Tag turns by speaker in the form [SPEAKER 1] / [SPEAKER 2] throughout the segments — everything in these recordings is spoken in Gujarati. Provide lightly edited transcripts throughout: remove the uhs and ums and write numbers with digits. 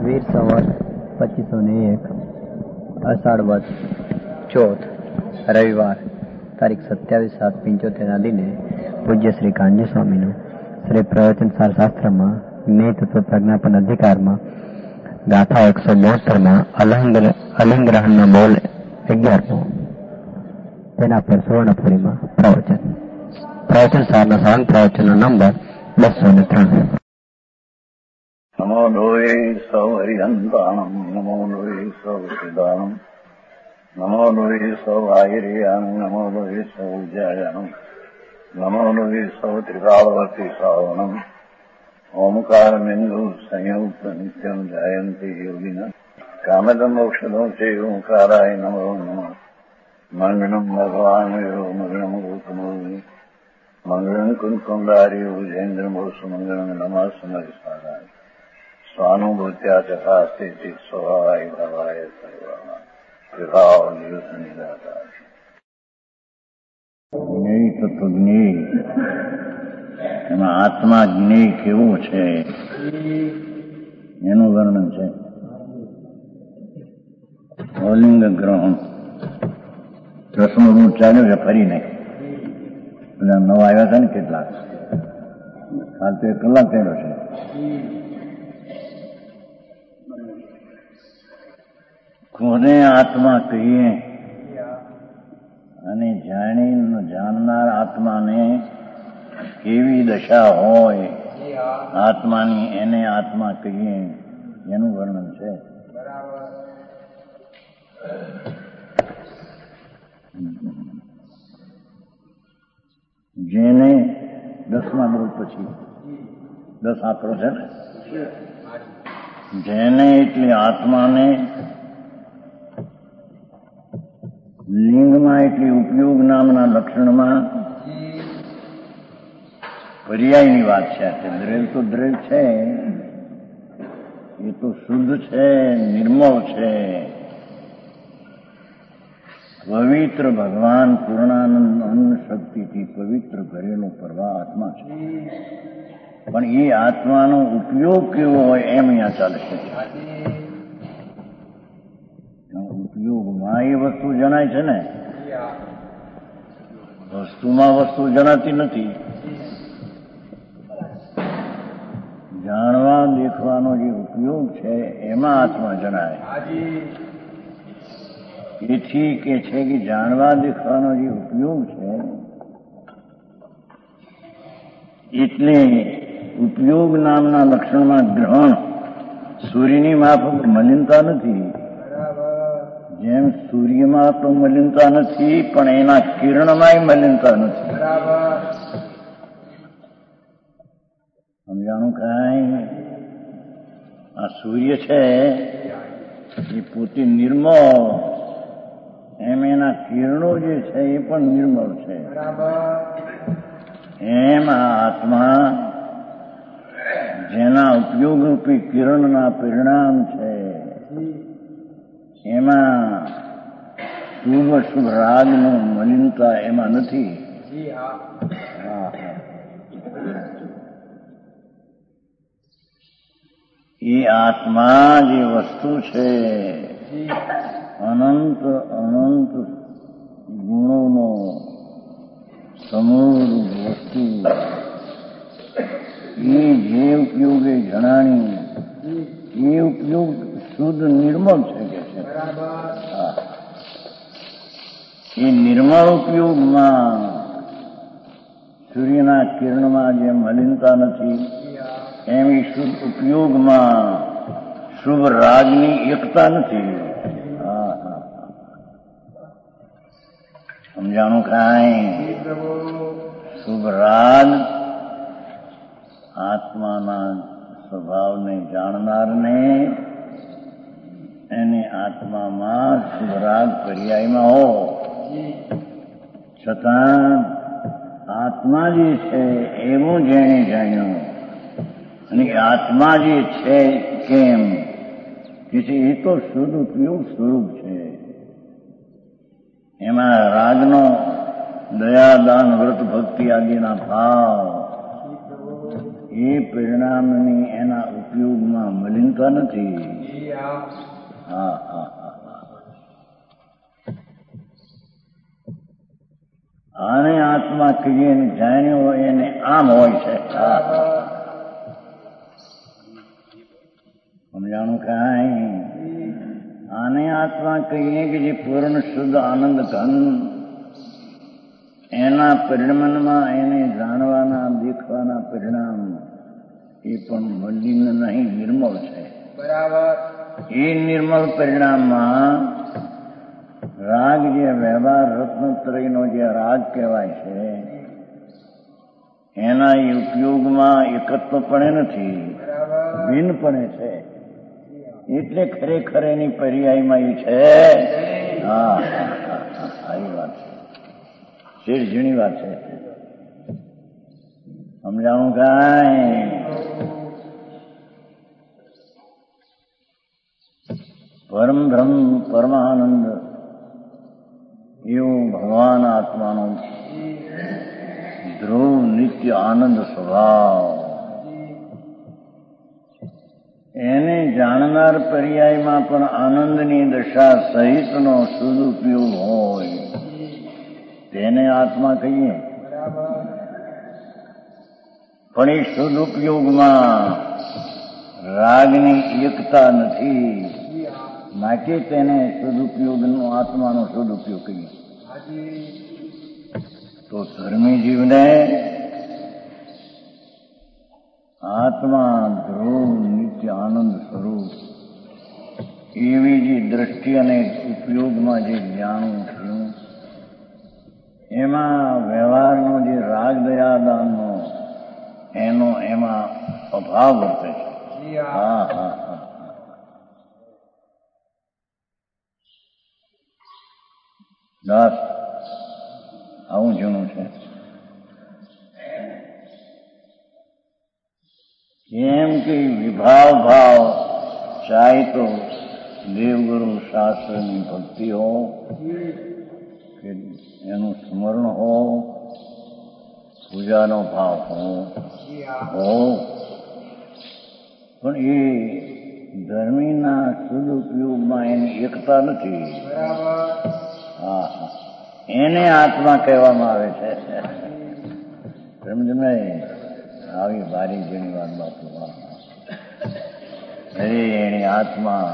[SPEAKER 1] વીર સંવત 2501 અષાઢ વદ ચોથ રવિવાર તારીખ 27/7/75 ના દિને પૂજ્ય શ્રી કાનજી સ્વામીનું શ્રી પ્રવચન સાર શાસ્ત્રમાં જ્ઞેય તત્વ પ્રજ્ઞાપન અધિકારમાં ગાથા 172 અલિંગ્રહણનો બોલ 11મો, તેના પર સુવર્ણપુરીમાં પ્રવચન સારના સાંગ પ્રવચનનો નંબર 203.
[SPEAKER 2] નમો લોહે સૌ હરિહંતાણમ, નમો લોહે સૌ સિદ્ધાણમ, નમો લોહે સૌ આયર્યાણમ, નમો લોહે સૌ જયાણમ, નમો લોહે સૌ ત્રિકાળવર્તી શ્રાવણમ, ઓમકાર બિંદુ સંયુક્ત નિત્યમ જાયંતી યોગિના કામદમ મોક્ષદો છે ઓંકારાય નમો નમઃ. મંગળમ ભગવાન મંગળમ ગૌતમોની મંગળમ કુંકુંડારી વિજેન્દ્રમોસુ મંગળમ નમઃ સમરિસારાય સ્વાનુભૂત્યા ચકાસ્તે સ્વભાવાય ભાવાય સર્વાના વિભાવ નિદાતા. જ્ઞેય તત્વ જ્ઞેય, એમાં આત્મા જ્ઞેય કેવો છે એનું વર્ણન છે. અલિંગ ગ્રહણ રસમનું ચાલ્યું છે ફરીને. બધા નવા આવ્યા હતા ને કેટલાક, કાલ તો 1 કલાક થયેલો છે. કોને આત્મા કહીએ અને જાણનાર આત્માને કેવી દશા હોય આત્માની, એને આત્મા કહીએ એનું વર્ણન છે. જેને 10મા બોલ પછી 10 આંકડો છે ને, જેને એટલે આત્માને લિંગમાં એટલે ઉપયોગ નામના લક્ષણમાં પર્યાયની વાત છે. દ્રવ્ય તો દ્રવ્ય છે, એ તો શુદ્ધ છે, નિર્મળ છે, પવિત્ર ભગવાન પૂર્ણાનંદ અન્ન શક્તિથી પવિત્ર કરેલો પ્રવાહ આત્મા છે. પણ એ આત્માનો ઉપયોગ કેવો હોય એમ અહીંયા ચાલશે. ઉપયોગમાં એ વસ્તુ જણાય છે ને, વસ્તુમાં વસ્તુ જણાતી નથી. જાણવા દેખવાનો જે ઉપયોગ છે એમાં આત્મા જણાય. એથી કે છે કે જાણવા દેખવાનો જે ઉપયોગ છે એટલે ઉપયોગ નામના લક્ષણમાં ગ્રહણ. સૂર્યની માફક મલિનતા નથી, જેમ સૂર્યમાં તો મલિનતા નથી પણ એના કિરણમાંય મલિનતા નથી. સમજાણું કાંઈ? આ સૂર્ય છે એ પોતે નિર્મળ, એમ એના કિરણો જે છે એ પણ નિર્મળ છે. એમ આ આત્મા જેના ઉપયોગરૂપી કિરણના પરિણામ છે એમાં શુભ શુભ રાગનું મલિનતા એમાં નથી. એ આત્મા જે વસ્તુ છે અનંત અનંત ગુણોનો સમૂહ વસ્તુ, એ જે ઉપયોગે જણાણી એ ઉપયોગ શુદ્ધ નિર્મળ છે કે છે. એ નિર્મળ ઉપયોગમાં સૂર્યના કિરણમાં જે મલિનતા નથી એમ એ શુદ્ધ ઉપયોગમાં શુભ રાગની એકતા નથી. સમજાણું કાંઈ? શુભ રાગ આત્માના સ્વભાવને જાણનારને એને આત્મામાં શુભ રાગ પર્યાયમાં હો, છતાં આત્મા જે છે એવું જેણે જાણ્યું અને આત્મા જે છે કેમ કે એ તો શુદ્ધ ઉપયોગ સ્વરૂપ છે. એમાં રાગનો દયા દાન વ્રત ભક્તિ આદિના ભાવ એ પરિણામની એના ઉપયોગમાં મલિનતા નથી. હા હા હા. આને આત્મા કહીએ ને જાણ્યો હોય એને આમ હોય છે. સમજાણું કાંઈ? આને આત્મા કહીએ કે જે પૂર્ણ શુદ્ધ આનંદ ઘન એના પરિણામમાં એને જાણવાના દેખવાના પરિણામ એ પણ મલિન નહીં, નિર્મળ છે. બરાબર. એ નિર્મળ પરિણામમાં રાગ જે વ્યવહાર રત્નત્રયનો જે રાગ કહેવાય છે એના ઉપયોગમાં એકત્વપણે નથી, ભિન્નપણે છે. એટલે ખરેખર એની પર્યાયમાં એ છે. હા આવી વાત છે, શેર ઝીણી વાત છે. સમજાવું કાંઈ? પરમ બ્રહ્મ પરમાનંદ એવું ભગવાન આત્માનો ધ્રુવ નિત્ય આનંદ સ્વભાવ એને જાણનાર પર્યાયમાં પણ આનંદની દશા સહિતનો સદુપયોગ હોય તેને આત્મા કહીએ. પણ એ સદુપયોગમાં રાગની એકતા નથી, માટે તેને સદુપયોગનો આત્માનો સદુપયોગ કહીએ. તો ધર્મી જીવને આત્મા ધ્રુવ નિત્ય આનંદ સ્વરૂપ એવી જે દ્રષ્ટિ અને ઉપયોગમાં જે જાણવું થયું એમાં વ્યવહારનો જે રાગ દયાદાનનો એનો એમાં અભાવ વર્તે છે. હા હા હા. દાસ આવું જૂનું છે. કેમ કે વિભાવ ભાવ ચાહે તો દેવગુરુ શાસ્ત્રની ભક્તિ હો કે એનું સ્મરણ હો, પૂજાનો ભાવ હો, પણ એ ધર્મીના સદુપયોગમાં એની એકતા નથી. હા હા. એને આત્મા કહેવામાં આવે છે. સમજ નહીં? આવી બારી જેની વાત બાપુ. અરે એની આત્મા,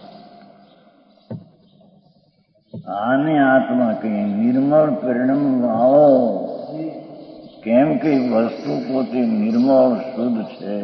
[SPEAKER 2] આને આત્મા કહીએ. નિર્મળ પરિણામ આવો. કેમ કે વસ્તુ પોતે નિર્મળ શુદ્ધ છે,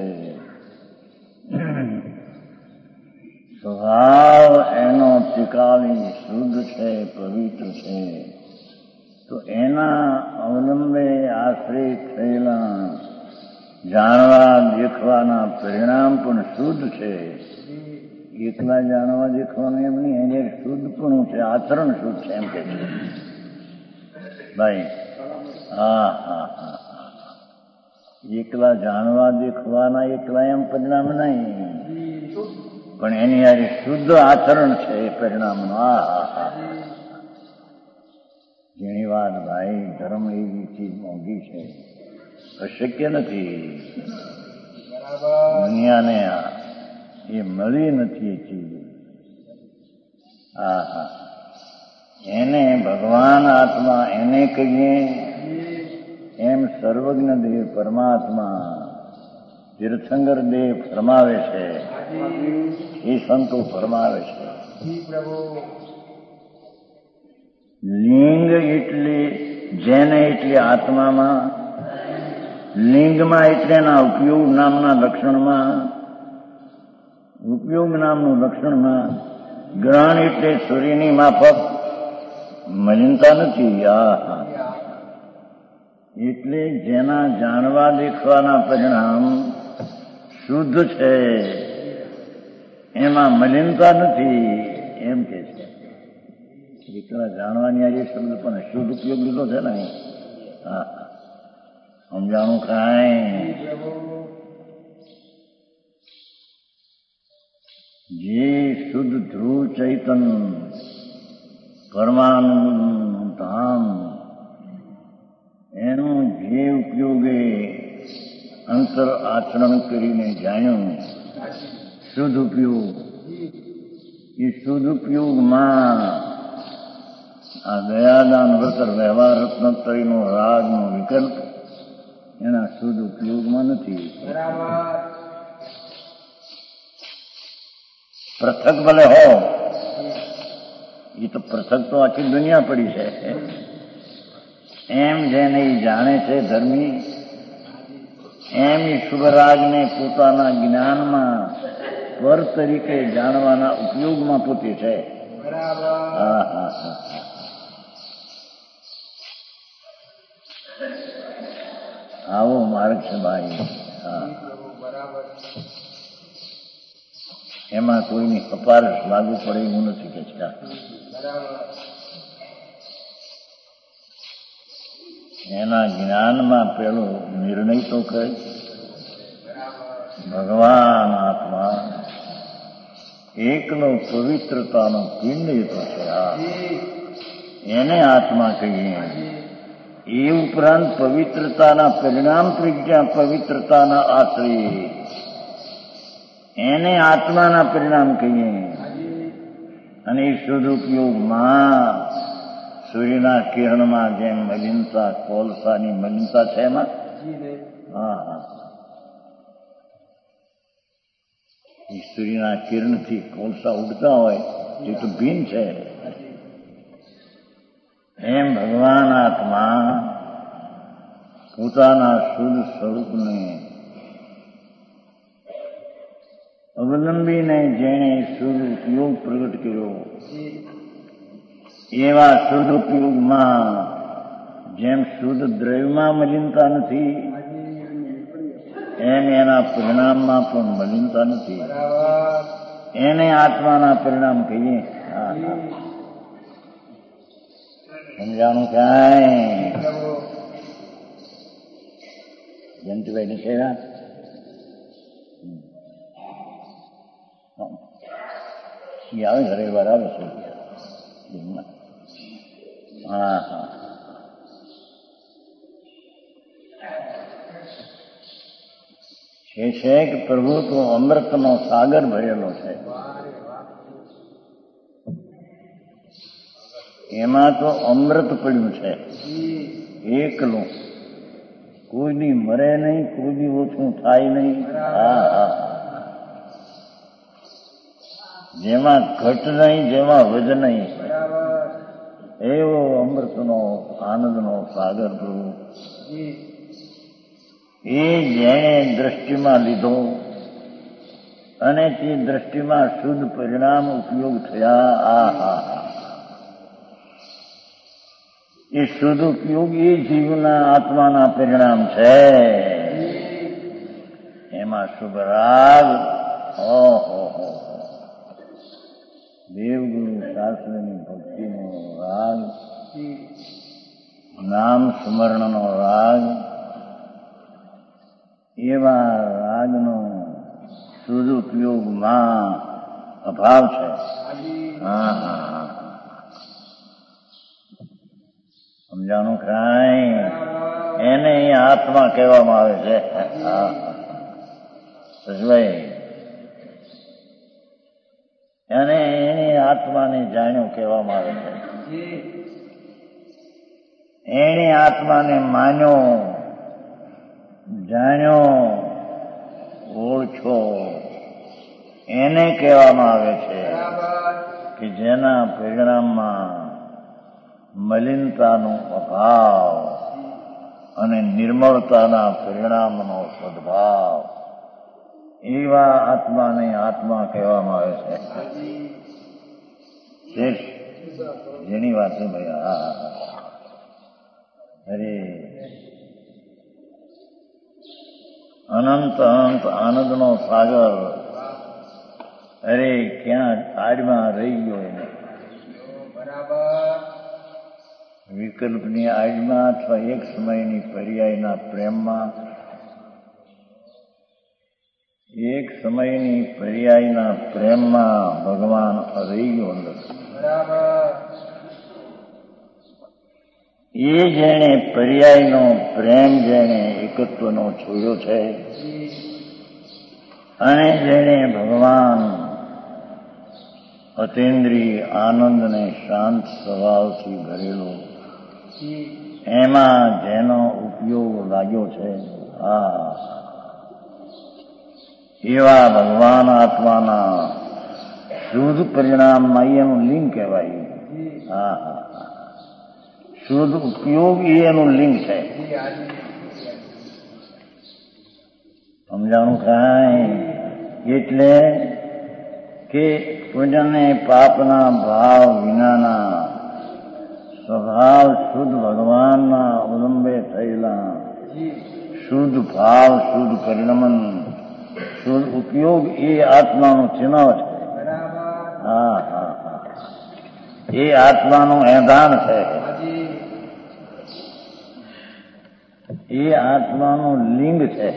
[SPEAKER 2] સ્વભાવ એનો ત્રિકાળી શુદ્ધ છે, પવિત્ર છે. તો એના અવલંબે આશ્રિત થયેલા જાણવા દેખવાના પરિણામ પણ શુદ્ધ છે. એકલા જાણવા દેખવાનું એમ નહીં, એને શુદ્ધપણું છે, આચરણ શુદ્ધ છે એમ કે છે ભાઈ. હા હા હા. એકલા જાણવા દેખવાના એકલા એમ પરિણામ નહીં, પણ એની આ શુદ્ધ આચરણ છે એ પરિણામનું. હા હા હા. જેની વાત ભાઈ, ધર્મ એવી ચીજ મોંઘી છે, અશક્ય નથી. દુનિયાને એ મળી નથી એ ચીજ. હા હા. એને ભગવાન આત્મા એને કહીએ. એમ સર્વજ્ઞ દેવ પરમાત્મા તીર્થંકર દેવ ફરમાવે છે, એ સંતો ફરમાવે છે. લિંગ એટલે જેને એટલે આત્મામાં, લિંગમાં એટલે એના ઉપયોગ નામના લક્ષણમાં, ઉપયોગ નામનું લક્ષણમાં, ગ્રહણ એટલે સૂર્યની માફક મલિનતા નથી. આ એટલે જેના જાણવા દેખવાના પરિણામ શુદ્ધ છે, એમાં મલિનતા નથી એમ કે છે. એકલા જાણવાની આ શબ્દ પણ શુદ્ધ ઉપયોગ લીધો છે ને. હા, સમજાણું કાંઈ? જે શુદ્ધ ધ્રુવ ચૈતન પરમાનંદ ધામ એનું જે ઉપયોગે અંત અંતર આચરણ કરીને જાણ્યું શુદ્ધ ઉપયોગ. એ શુદ્ધ ઉપયોગમાં આ દયાદાન વ્રત વ્યવહાર રત્નત્રયનો રાગનો વિકલ્પ એના શુદ્ધ ઉપયોગમાં નથી. પૃથક ભલે હો, એ તો પૃથક તો આખી દુનિયા પડી છે. એમ જેને એ જાણે છે ધર્મી, એમ એ શુભરાગને પોતાના જ્ઞાનમાં સ્વર તરીકે જાણવાના ઉપયોગમાં પોતે છે. આવો માર્ગ છે ભાઈ. એમાં કોઈની કપારશ લાગુ પડે એવું નથી કે છે. એના જ્ઞાનમાં પેલો નિર્ણય તો કહે ભગવાન આત્મા એકનો પવિત્રતાનો પિંડ તો છે. એને આત્મા કહીએ. એ ઉપરાંત પવિત્રતાના પરિણામ પ્રજ્ઞા પવિત્રતાના આશ્રય એને આત્માના પરિણામ કહીએ. અને એ શુદ્ધ ઉપયોગમાં સૂર્યના કિરણમાં જેમ મલિનતા, કોલસાની મલિનતા છે એમાં. એ સૂર્યના કિરણથી કોલસા ઉડતા હોય એ તો ભીન છે. એમ ભગવાન આત્મા પોતાના શુદ્ધ સ્વરૂપને અવલંબીને જેણે શુદ્ધ ઉપયોગ પ્રગટ કર્યો, એવા શુદ્ધ ઉપયોગમાં જેમ શુદ્ધ દ્રવ્યમાં મલિનતા નથી, એમ એના પરિણામમાં પણ મલિનતા નથી. એને આત્માના પરિણામ કહીએ. સમજાણું કાંઈ? જયંતિભાઈ ની સેવા આવે ઘરે વાર આવે છે. છે કે પ્રભુ તો અમૃતનો સાગર ભરેલો છે. એમાં તો અમૃત પડ્યું છે એકલું. કોઈ દી મરે નહીં, કોઈ દી ઓછું થાય નહીં. જેમાં ઘટ નહીં, જેમાં વધ નહીં, એવો અમૃતનો આનંદનો સાગર પ્રભુ. એ જેણે દ્રષ્ટિમાં લીધો અને તે દ્રષ્ટિમાં શુદ્ધ પરિણામ ઉપયોગ થયા. એ શુદ્ધ ઉપયોગ એ જીવના આત્માના પરિણામ છે. એમાં શુભ રાગ, દેવગુરુ શાસ્ત્રની ભક્તિનો રાગ, નામ સ્મરણનો રાગ, એવા રાગનો શુદ્ધ ઉપયોગમાં અભાવ છે. સમજાણું કાંઈ? એને આત્મા કહેવામાં આવે છે. એને એની આત્માને જાણ્યો કહેવામાં આવે છે. એની આત્માને માન્યો, જાણ્યો, ઓળખો એને કહેવામાં આવે છે કે જેના પરિણામમાં મલિનતાનો અભાવ અને નિર્મળતાના પરિણામનો સદભાવ, એવા આત્માને આત્મા કહેવામાં આવે છે. જેની વાત છે ભાઈ. અરે અનંત અનંત આનંદનો સાગર, અરે ક્યાં આડમાં રહી ગયો એને. વિકલ્પની આડમાં અથવા એક સમયની પર્યાયના પ્રેમમાં, એક સમયની પર્યાયના પ્રેમમાં ભગવાન રહી ગયો અંદર. એ જેણે પર્યાયનો પ્રેમ જેણે એકત્વનો છોડ્યો છે અને જેણે ભગવાન અતેન્દ્રિય આનંદને શાંત સ્વભાવથી ભરેલો એમાં જેનો ઉપયોગ લાગ્યો છે એવા ભગવાન આત્માના શુદ્ધ પરિણામમાં એનું લિંગ કહેવાય. શુદ્ધ ઉપયોગ એનું લિંગ છે. સમજાણું કાંઈ? એટલે કે પુણ્યને પાપના ભાવ વિનાના સ્વભાવ શુદ્ધ ભગવાનના અવલંબે થયેલા શુદ્ધ ભાવ શુદ્ધ પરિણમન શુદ્ધ ઉપયોગ એ આત્માનું ચિહ્ન છે. એ આત્માનું એંધાન છે. એ આત્માનું લિંગ છે.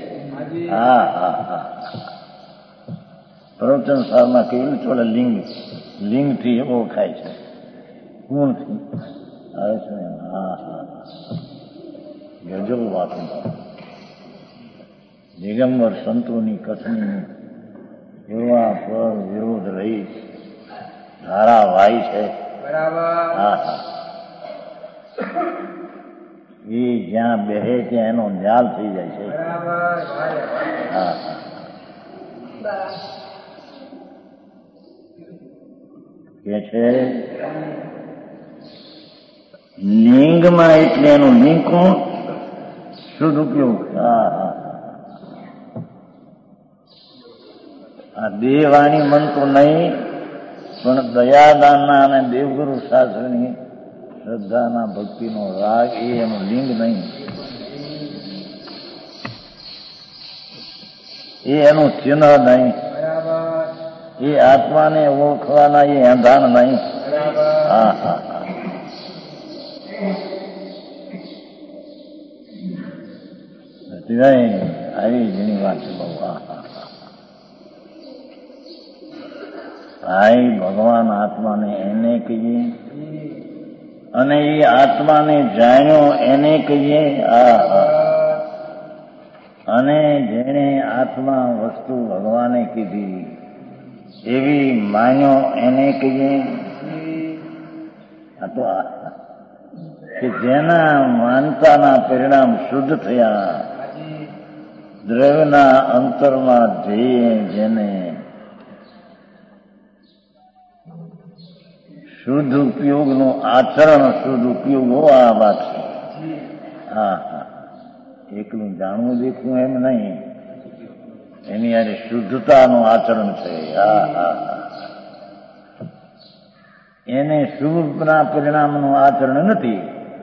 [SPEAKER 2] પ્રવચન સારમાં કહેલું ચોલે લિંગ લિંગથી ઓળખાય છે. ગુણથી આવે છે. ગજબ વાતો દિગંબર સંતોની કથની એવા પર વિરોધ રહી ધારાવાહી છે. એ જ્યાં બેહે ત્યાં એનો ન્યાલ થઈ જાય છે. કે છે લિંગમાં એટલે એનું લિંગ કોણ? શુદ્ધ ઉપયોગ. આ દેહવાણી મન તો નહીં, પણ દયાદાનના અને દેવગુરુ શાસ્ત્રની શ્રદ્ધાના ભક્તિનો રાગ એ એનું લિંગ નહીં. એ એનું ચિહ્ન નહીં. એ આત્માને ઓળખવાના એ એંધાન નહીં. આવી જેની વાત છે બહુ. ભાઈ ભગવાન આત્માને એને કહીએ અને એ આત્માને જાણ્યો એને કહીએ. અને જેણે આત્મા વસ્તુ ભગવાને કીધી એવી માન્યો એને કહીએ. આ તો કે જેના માનતાના પરિણામ શુદ્ધ થયા, દ્રવ્યના અંતરમાં ધ્યેય જેને શુદ્ધ ઉપયોગનું આચરણ શુદ્ધ ઉપયોગો આ વાત છે. એકલું જાણવું દેખવું એમ નહીં, એની યારે શુદ્ધતાનું આચરણ છે. એને શુભના પરિણામનું આચરણ નથી.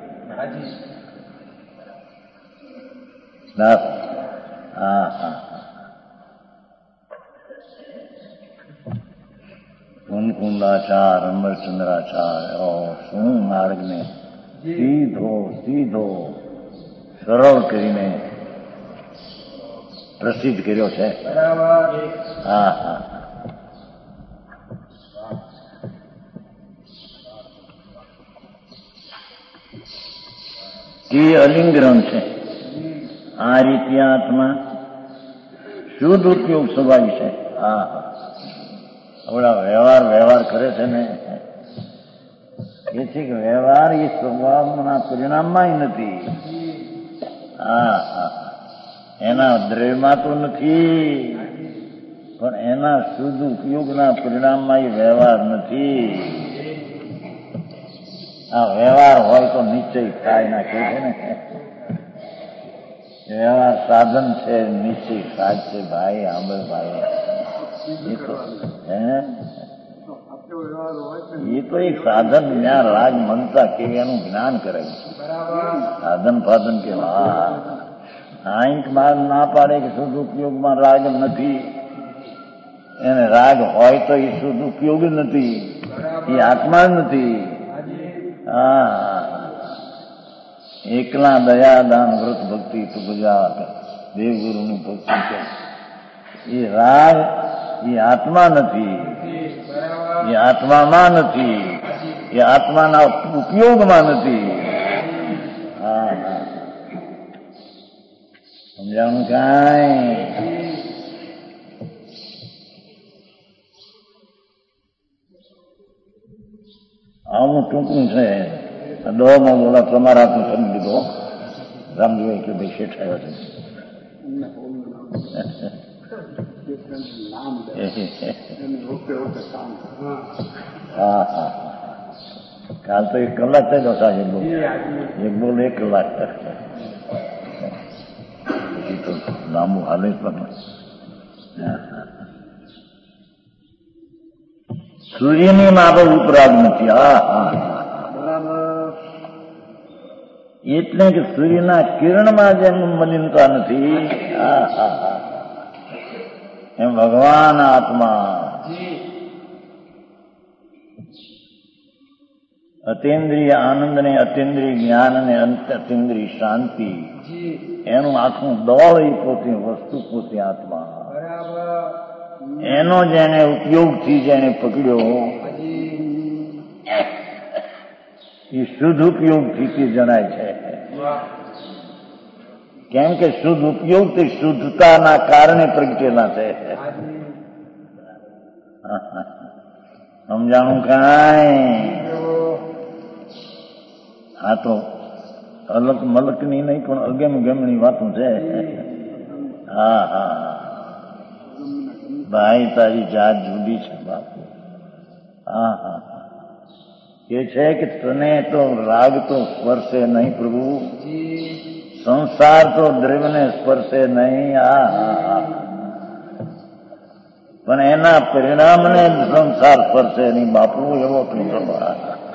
[SPEAKER 2] કુંકુંદાચાર અમરચંદ્રાચાર્ય શું માર્ગને સીધો સીધો સરળ કરીને પ્રસિદ્ધ કર્યો છે. એ અલિંગરણ છે. આ રીતે આત્મા શુદ્ધ ઉપયોગ સ્વભાવી છે. આપણા વ્યવહાર કરે છે ને એ છે કે વ્યવહાર એ સ્વભાવના પરિણામમાં નથી. એના દ્રવ્યમાં તો નથી, પણ એના શુદ્ધ ઉપયોગના પરિણામમાં એ વ્યવહાર નથી. આ વ્યવહાર હોય તો નિશ્ચય થાય ના કહે છે ને. વ્યવહાર સાધન છે, નિશ્ચય સાધ છે. ભાઈ આંબળ ભાઈ એ તો એક સાધન જ્ઞાન રાગ મનતા કેવી એનું જ્ઞાન કરે. સાધન ફાધન કે આંક માર ના પાડે કે શુદ્ધ ઉપયોગમાં રાગ નથી. એને રાગ હોય તો એ શુદ્ધ ઉપયોગ નથી, એ આત્મા નથી. એકલા દયાદાન વ્રત ભક્તિ તો ગુજરાત દેવગુરુની ભક્તિ છે. એ રાગ એ આત્મા નથી, એ આત્મામાં નથી, એ આત્માના ઉપયોગમાં નથી. સમજાણું કાંઈ? આવું ટૂંકું છે. દોમાં બોલા તમારા હાથનું કરી દીધો. રામજીભાઈ કે ભાઈ શેઠ આવ્યો છે. હા હા, કાલ તો 1 કલાક થયો સાહેબ. એક બોલ 1 કલાક. પછી તો લાંબુ હાલે પણ. સૂર્યની માફક ઉપરાગ નથી. હા હા, એટલે કે સૂર્યના કિરણમાં જેમ મલિનતા નથી, હા હા હા, એમ ભગવાન આત્મા અતિન્દ્રિય આનંદ ને અતિન્દ્રિય જ્ઞાન ને અતિન્દ્રિય શાંતિ, એનું આખું દોળ એ પોતે વસ્તુ, પોતે આત્મા. એનો જેને ઉપયોગથી જેને પકડ્યો એ શુદ્ધ ઉપયોગથી તે જણાય છે. કેમ કે શુદ્ધ ઉપયોગ તે શુદ્ધતાના કારણે પ્રગટેલા છે. સમજાણું કાંઈ? આ તો અલગ મલકની નહીં પણ અગેમ ગમની વાતો છે. હા હા, ભાઈ તારી જાત જુદી છે બાપુ. હા હા, એ છે કે તને તો રાગ તો સ્પર્શે નહીં પ્રભુ, સંસાર તો દ્રવ્યને સ્પર્શે નહીં. હા હા હા, પણ એના પરિણામને સંસાર સ્પર્શે નહીં બાપુ. એવો તું પ્રભા.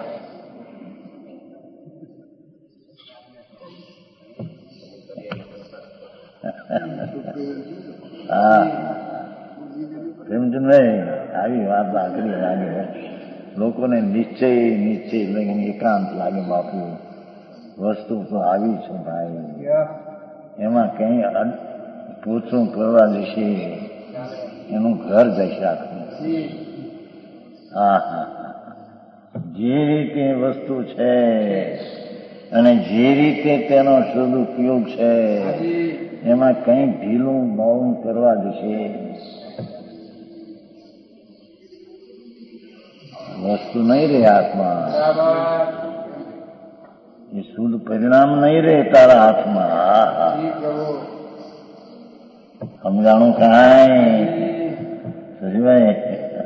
[SPEAKER 2] હા, પ્રેમચંદભાઈ આવી વાત આગળ લાગે. લોકોને નિશ્ચય લઈને એકાંત લાગે બાપુ. વસ્તુ તો આવી છે ભાઈ, એમાં કઈ પૂછું કરવા જશે એનું ઘર જશે આખું. હા હા, જે રીતે વસ્તુ છે અને જે રીતે તેનો શુદ્ધ ઉપયોગ છે એમાં કઈ ઢીલું બહું કરવા જશે વસ્તુ નહીં રહે આત્મા. એ શુદ્ધ પરિણામ નહીં રહે તારા હાથમાં. સમજાણું કાંઈ? સજીભાઈ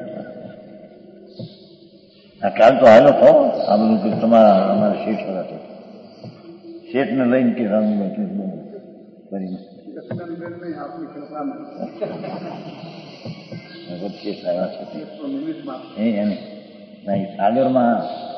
[SPEAKER 2] આ કાલ તો હાલો થો. આ બધું કે તમારા અમારા શેઠ હતા, શેઠને લઈને કે રામભાઈ કે કરીને શેઠ આવ્યા છે એને સાગરમાં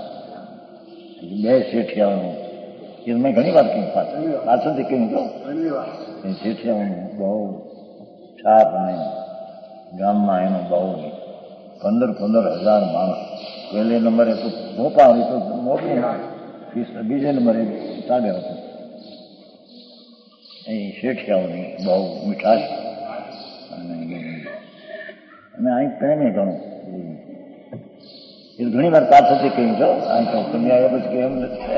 [SPEAKER 2] 2 શેઠિયાઓનું એ મેં ઘણી વાર કહ્યું, પાછળથી કહ્યું તો એ શેઠિયાઓનું બહુ છાપ અને ગામમાં એનું બહુ 15,000 માણસ. પહેલે નંબરે તો ભોપાલ તો મોટું, બીજે નંબરે સાગર હતું. એ શેઠિયાઓની બહુ મીઠાશ અને અહીં પ્રેમે ઘણું. એ ઘણી વાર પાછળથી કહ્યું છો, અહીં તો તમે આવ્યા પછી કેમ નથી.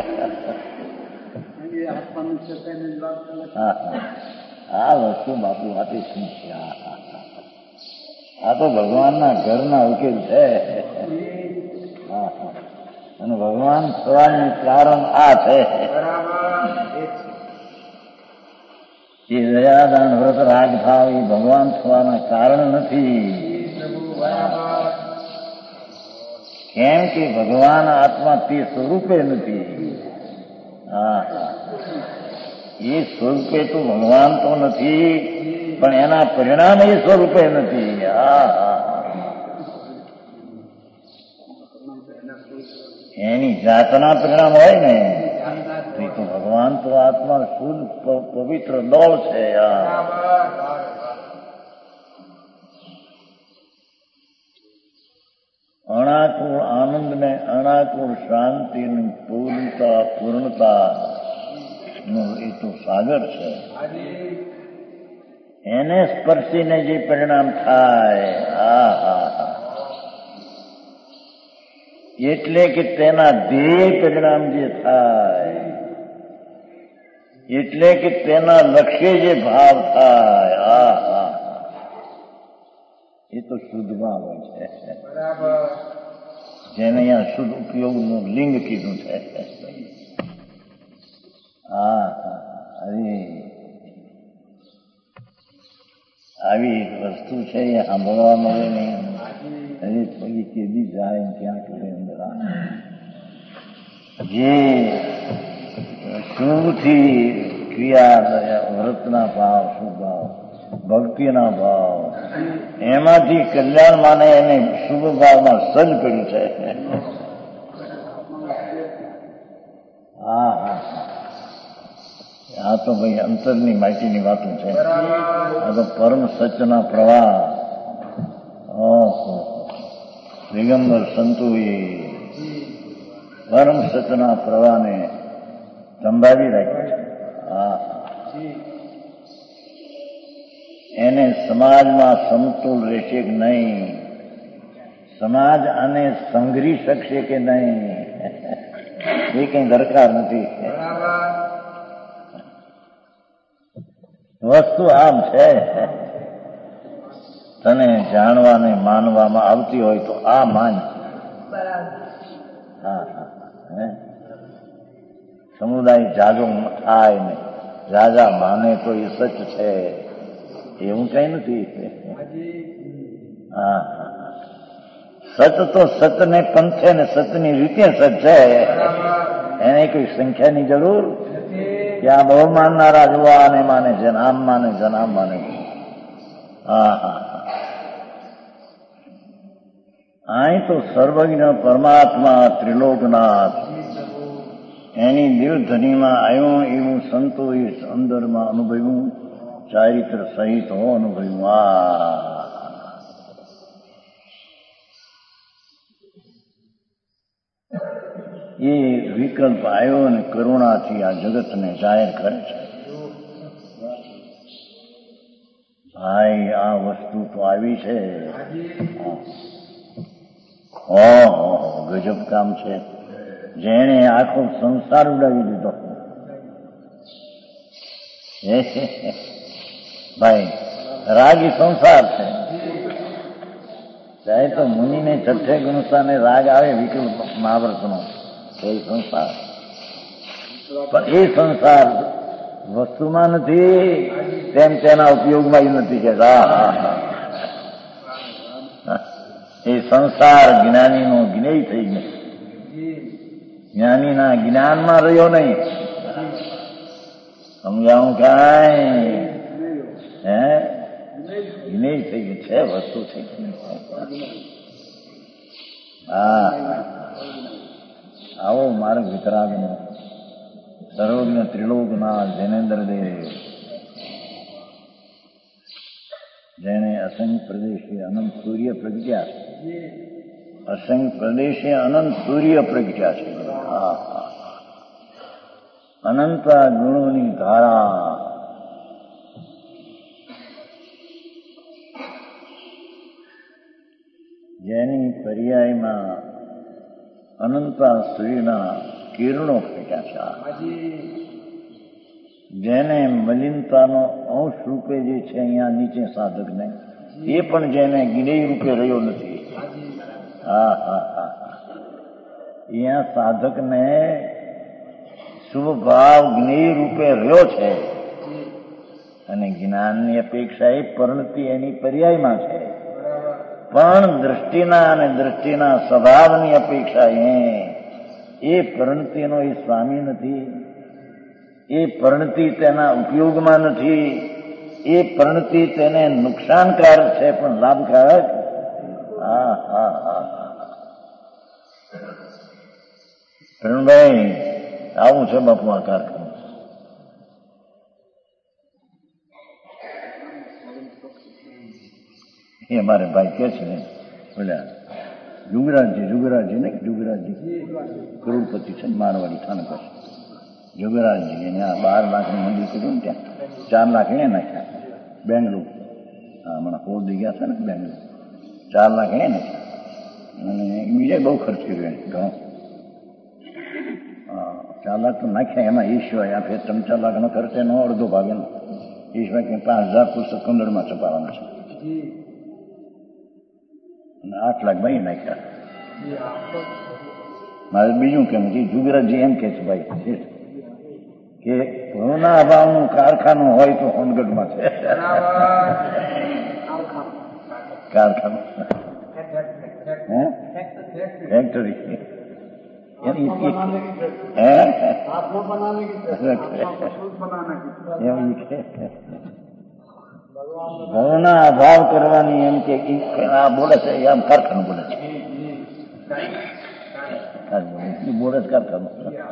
[SPEAKER 2] હા હા, આ વસ્તુ બાપુ આપી શું છે? આ તો ભગવાનના ઘરના ઉકેલ છે. હા હા, અને ભગવાન થવાનું કારણ આ છે. એ દયાદાન વ્રત રાગ ભાવ એ ભગવાન થવાના કારણ નથી. કેમ કે ભગવાન આત્મા તે સ્વરૂપે નથી. હા, એ સ્વરૂપે તો ભગવાન તો નથી, પણ એના પરિણામ એ સ્વરૂપે નથી. હા હા, એની જાતના પરિણામ હોય ને તો ભગવાન તો આત્મા શુદ્ધ પવિત્ર દોળ છે. અણાકુળ આનંદ ને અણાકુળ શાંતિની પૂર્ણતા નો એ તો સાગર છે. એને સ્પર્શીને જે પરિણામ થાય, હા હા હા, એટલે કે તેના ધ્યેય પરિણામ જે થાય એટલે કે તેના લક્ષ્ય જે ભાવ થાય એ તો શુદ્ધમાં હોય છે. જેને અહીંયા શુદ્ધ ઉપયોગનું લિંગ કીધું છે. આવી એક વસ્તુ છે એ સાંભળવા મળે નહીં. હજી પગી કેદી જાય ત્યાં કરે અંદર જે શુભથી ક્રિયા વ્રતના ભાવ, શુભ ભાવ, ભક્તિના ભાવ, એમાંથી કલ્યાણ માને એને શુભ ભાવમાં સજ્જ કર્યું છે. આ તો ભાઈ અંતરની માહિતીની વાતો છે. આ તો પરમ સચના પ્રવાહ દિગંબર સંતોએ પરમ સચના પ્રવાહને સંભાળી રાખ્યો છે. એને સમાજમાં સમતોલ રહેશે કે નહીં, સમાજ આને સંઘરી શકશે કે નહીં, એ કઈ દરકાર નથી. વસ્તુ આમ છે, તને જાણવાને માનવામાં આવતી હોય તો આ માન. સમુદાય જાજો થાય ને જાજા માને તો એ સચ છે એવું કઈ નથી. સચ તો સચને પંથે ને સચની રીતે સચ છે. એને કોઈ સંખ્યાની જરૂર કે આ બહુ માનનારા જોવા આને માને છે, આમ માને છે, આમ માને છે. અહીં તો સર્વજ્ઞ પરમાત્મા ત્રિલોકનાથ એની દિલધનીમાં આવ્યું એવું સંતોએ અંદરમાં અનુભવ્યું, ચારિત્ર સહિત અનુભવ્યું. એ વિકલ્પ આવ્યો અને કરુણાથી આ જગતને જાહેર કરે છે. ભાઈ આ વસ્તુ તો આવી છે, ગજબ કામ છે. જેણે આખો સંસાર ઉડાવી દીધો. ભાઈ રાગ સંસાર છે. ચાહે તો મુનિને છઠ્ઠે ગુણસ્થાને રાગ આવે વિકલ્પ મહાવ્રતનો, એ સંસાર. પણ એ સંસાર વસ્તુમાં નથી, તેમ તેના ઉપયોગમાં નથી કે એ સંસાર જ્ઞાનીનો જ્ઞેય થઈ ગયો. જ્ઞાનીના જ્ઞાનમાં રહ્યો નહીં. સમજાવું કાંઈ જ્ઞેય થઈ ગયું છે, વસ્તુ થઈ ગઈ. આવો માર્ગ વિતરાગનો સર્વજ્ઞ ત્રિલોકનાથ જૈનેન્દ્રદેવ, જેણે અસંખ્ય પ્રદેશે અનંત સૂર્ય પ્રગટ્યા છે. અસંખ્ય પ્રદેશે અનંત સૂર્ય પ્રગટ્યા છે. અનંત ગુણોની ધારા જેની પર્યાયમાં અનંતા સૂર્યના કિરણો ફેંક્યા છે. જેને મલિનતાનો અંશ રૂપે જે છે અહીંયા નીચે સાધકને, એ પણ જેને જ્ઞેય રૂપે રહ્યો નથી. અહીંયા સાધકને શુભ ભાવ જ્ઞેય રૂપે રહ્યો છે, અને જ્ઞાનની અપેક્ષા એ પરિણતિ એની પર્યાયમાં છે. પણ દ્રષ્ટિના અને દ્રષ્ટિના સ્વભાવની અપેક્ષા એ પરિણતિનો એ સ્વામી નથી. એ પરિણતિ તેના ઉપયોગમાં નથી. એ પરિણતિ તેને નુકસાનકારક છે પણ લાભકારક. કિરણભાઈ આવું છે બાપુ આ કાર્યક્રમ. એ અમારે ભાઈ કે છે બોલ્યા જુગરાજી ને કરોડપતિ છે મારવાડી થાનક પાસે જુગરાજી એને આ 12 લાખનું મંદિર કર્યું ને ત્યાં 4 લાખ એને નાખ્યા. બેંગ્લોર હમણાં હોદી ગયા છે ને બેંગ્લોર, 4 લાખ એને નાખ્યા. અને બીજા બહુ ખર્ચ કર્યો એને ઘણો. 4 લાખ તો નાખ્યા એમાં ઈશ્વર આ ફેર 3-4 લાખનો ખર્ચ એનો અડધો ભાગ એનો ઈશ્વર કે 5,000 પુસ્તક કન્નડમાં છપાવાના છે અને 8 લાખ ભાઈ નાખ્યા. મારે બીજું કેમ કે જુગરાજી એમ કે છે ભાઈ કે ભવના અભાવનું કારખાનું હોય તો હોનગઢમાં છે. કારખાનું ફેક્ટરી ભવના અભાવ કરવાની એમ કે આ બોલે છે આમ કારખાનું બોલે છે બોલે છે કારખાનું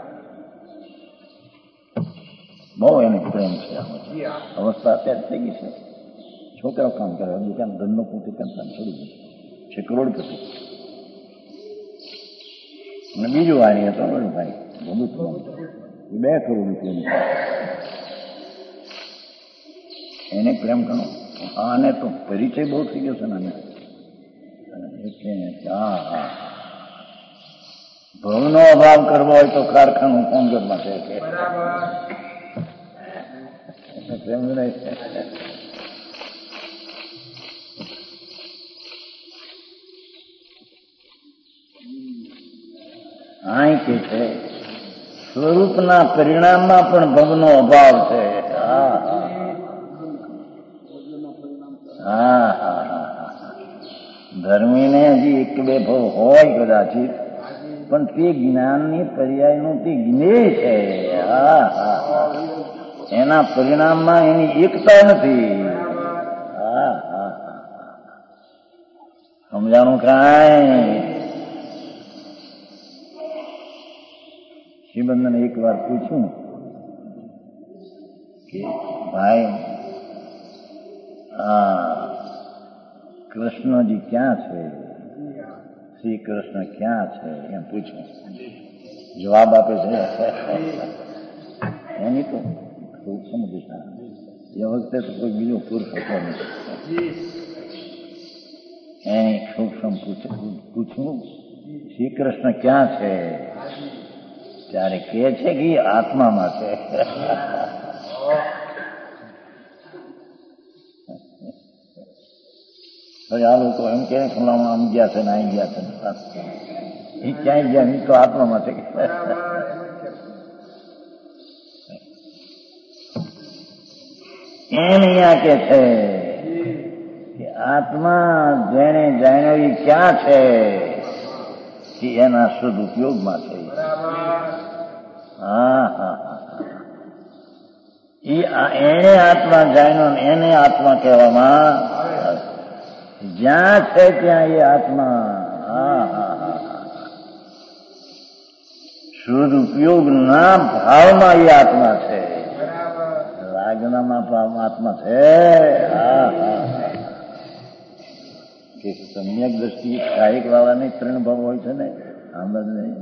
[SPEAKER 2] બહુ એને પ્રેમ છે. અવસ્થા અત્યારે થઈ ગઈ છે. છોકરાઓ કામ કરે દુકાન ધંધો પોતે કામ છોડી દે છે. કરોડપતિ અને બીજું વાણી હતો ભાઈ બધું 2 કરોડ રૂપિયા એને પ્રેમ કરો. આને તો પરિચય બહુ થઈ ગયો છે ને એટલે હા ભવનો અભાવ કરવો હોય તો કારખાનું કોંગરમાં છે કે પ્રેમ નહીં. હા કે છે સ્વરૂપના પરિણામમાં પણ ભવનો અભાવ છે. ધર્મીને હજી 1-2 ભવ હોય કદાચિત પણ તે જ્ઞાનની પર્યાયનું તે જ્ઞેય છે. એના પરિણામમાં એની એકતા નથી. સમજાણું કાંઈ? શ્રીબંધને એક વાર પૂછ્યું કે ભાઈ કૃષ્ણજી ક્યાં છે? શ્રી કૃષ્ણ ક્યાં છે એમ પૂછ્યું. જવાબ આપે છે એની તો સૂક્ષ્મ દિશા. એ વખતે તો કોઈ બીજો પુરુષ હતો નથી. એની સૂક્ષ્મ પૂછ્યું શ્રી કૃષ્ણ ક્યાં છે? ત્યારે કે છે કે આત્મામાં છે. આ લોકો એમ કે ફલાણા આમ ગયા છે ને અહીં ગયા છે એ ક્યાંય ગયા એ તો આત્મામાં છે. એમ અહીંયા કે છે કે આત્મા જેને જાણ્યો એ ક્યાં છે કે એના સદુપયોગમાં છે. એને આત્મા જાણ્યો ને એને આત્મા કહેવામાં જ્યાં છે ત્યાં એ આત્મા શુદ્ધ ઉપયોગના ભાવમાં એ આત્મા છે. લાગનામાં ભાવમાં આત્મા છે. સમ્યક દ્રષ્ટિ કાયિક વાળાની 3 ભાવ હોય છે ને આમ જ નહીં.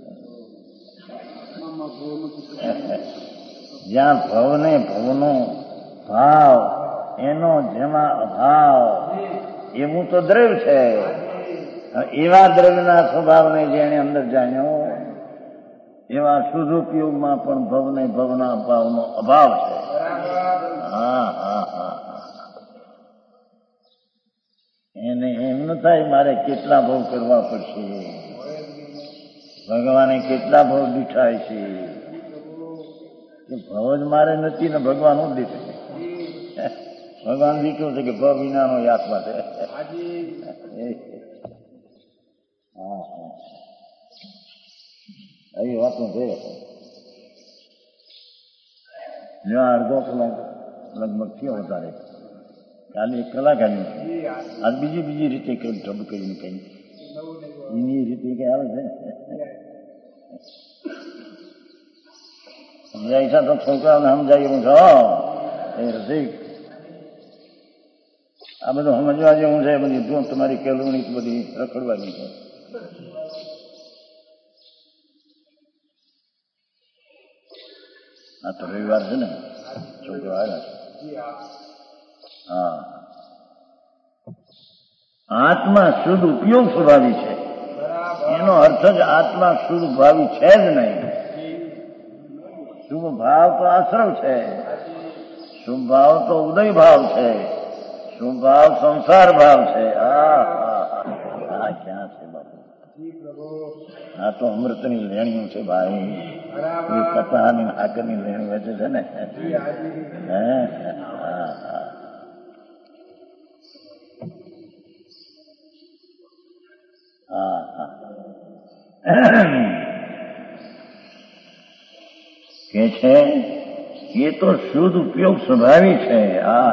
[SPEAKER 2] જ્યાં ભવને ભવનો ભાવ એનો જેમાં અભાવ એવું તો દ્રવ્ય છે. એવા દ્રવ્યના સ્વભાવને જેને અંદર જાણ્યો એવા શુદ્ધ ઉપયોગમાં પણ ભવને ભવના ભાવનો અભાવ છે. એને એમ ન થાય મારે કેટલા ભવ કરવા પડશે, ભગવાને કેટલા ભવ દીઠાય છે. ભવ જ મારે નથી ને ભગવાન જ દીઠે. ભગવાન દીઠું છે કે ભવ વિનાનો આત્મા છે. આવી વાતો છે. અડધો કલાક લગભગ થયો વધારે. કાલે 1 કલાક આવ્યું છે. આજ બીજી રીતે ઢબ કરીને કઈ એની રીતે કઈ આવે છે. સમજાય છે તો છોકરાઓને સમજાય એવું છો એ રસિક. આ બધું સમજવા જેવું છે. બધી જો તમારી કેળવણી બધી રખડવાની છે. આ તો રવિવાર છે ને, છોકરો આવ્યા છે. આત્મા શુદ્ધ ઉપયોગ સ્વભાવી છે. એનો અર્થ જ આત્મા શુદ્ધ ભાવી છે જ નહીં. શુભ ભાવ તો આશ્રવ છે, શુભ ભાવ તો ઉદય ભાવ છે, શુભ ભાવ સંસાર ભાવ છે. આ ક્યાં છે બાપુ? આ તો અમૃતની લેણીઓ છે ભાઈ. એ કથાની હાકરની લેણી વચ્ચે છે ને. કે છે એ તો શુદ્ધ ઉપયોગ સ્વભાવી છે.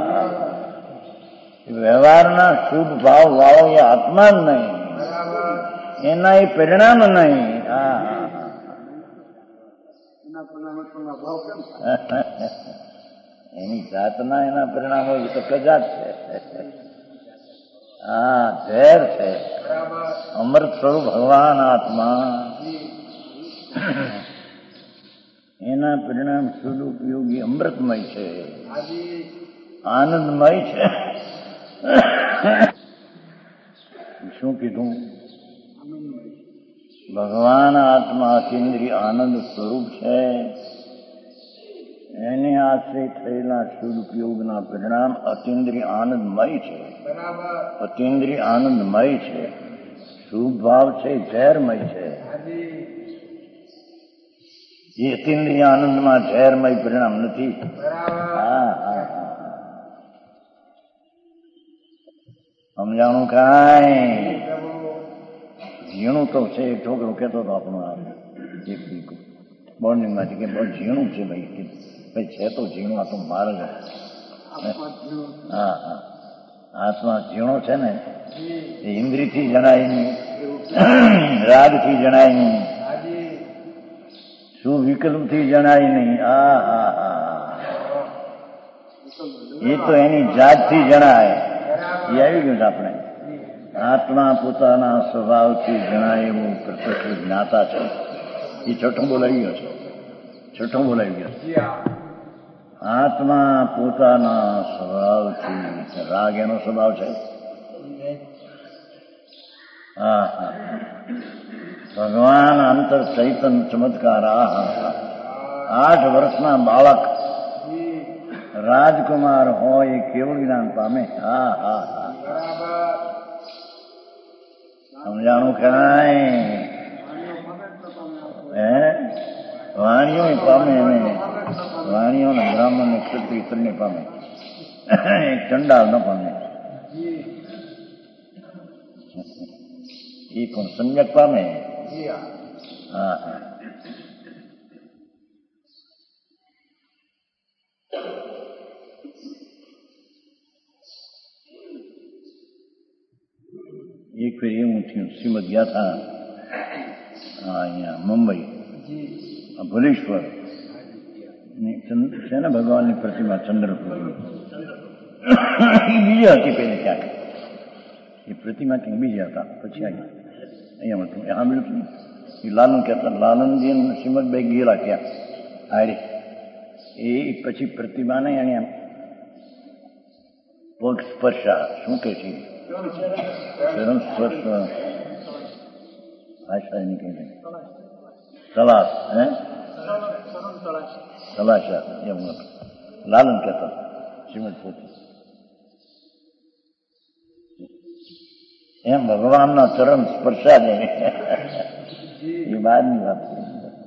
[SPEAKER 2] વ્યવહારના શુદ્ધ ભાવ વાળો એ આત્મા જ નહીં, એના એ પરિણામ નહીં. એની જાતના એના પરિણામો તો કજાત છે. ઝેર છે. અમૃત સ્વરૂપ ભગવાન આત્મા, એના પરિણામ શુદ્ધ ઉપયોગી અમૃતમય છે, આનંદમય છે. શું કીધું? ભગવાન આત્મા અતિન્દ્રિય આનંદ સ્વરૂપ છે. એને આશ્રય થયેલા શુદ્ધ ઉપયોગના પરિણામ અતિન્દ્રિય આનંદમય છે. અતિન્દ્રિય આનંદમય છે. શુભ ભાવ છે, ઝેરમય છે. એ અતિન્દ્રિય આનંદમાં ઝેરમય પરિણામ નથી. સમજાણું કાંઈ? ઝીણું તો છે. એક છોકરો કહેતો હતો આપણો એક બોર્ડિંગમાંથી કે બહુ ઝીણું છે ભાઈ. ભાઈ છે તો ઝીણું, આ તો મારે જ. આત્મા ઝીણો છે ને, એ ઇન્દ્રિયથી જણાય નહીં, રાગથી જણાય નહીં, સુવિકલ્પથી જણાય નહીં. એ તો એની જાતથી જણાય. એ આવી ગયું છે આપણે. આત્મા પોતાના સ્વભાવથી જણાય એવું પ્રત્યક્ષ જ્ઞાતા છે. એ છઠ્ઠો બોલાવી ગયો છે. છઠ્ઠો બોલાવી ગયો છે. આત્મા પોતાના સ્વભાવથી, રાગ એનો સ્વભાવ છે. ભગવાન અંતર ચૈતન ચમત્કાર. 8 વર્ષના બાળક રાજકુમાર હોય એ કેવું જ્ઞાન પામે. સમજાણું કાંઈ? વાણીઓ પામે એને. વાણીઓને બ્રાહ્મણ ને ક્ષત્રિય ત્રણને પામે. ચંડાલ ન પામે. એ પણ સમ્યક પામે. એક ફેર એવું થયું, શ્રીમદ ગયા હતા અહીંયા મુંબઈ, ભુલેશ્વર છે ને ભગવાનની પ્રતિમા ચંદ્રપુર. બીજી હતી પહેલે ક્યાંક, એ પ્રતિમા ક્યાંક બીજા હતા. પછી અહીંયા હતું સાંભળ્યું. એ લાલન કહેતા, લાલનજી શ્રીમદભાઈ ગયેલા ક્યાં હારે. એ પછી પ્રતિમાને એને પગ સ્પર્શા શું કે છે, ચરણ સ્પર્શ ભાષા એની કઈ નહીં, તલાશ તલાશા એમ લાલન કહેતા શ્રીમદ પોતે. એમ ભગવાનના ચરણ સ્પર્શા જાય એ બહારની વાત છે.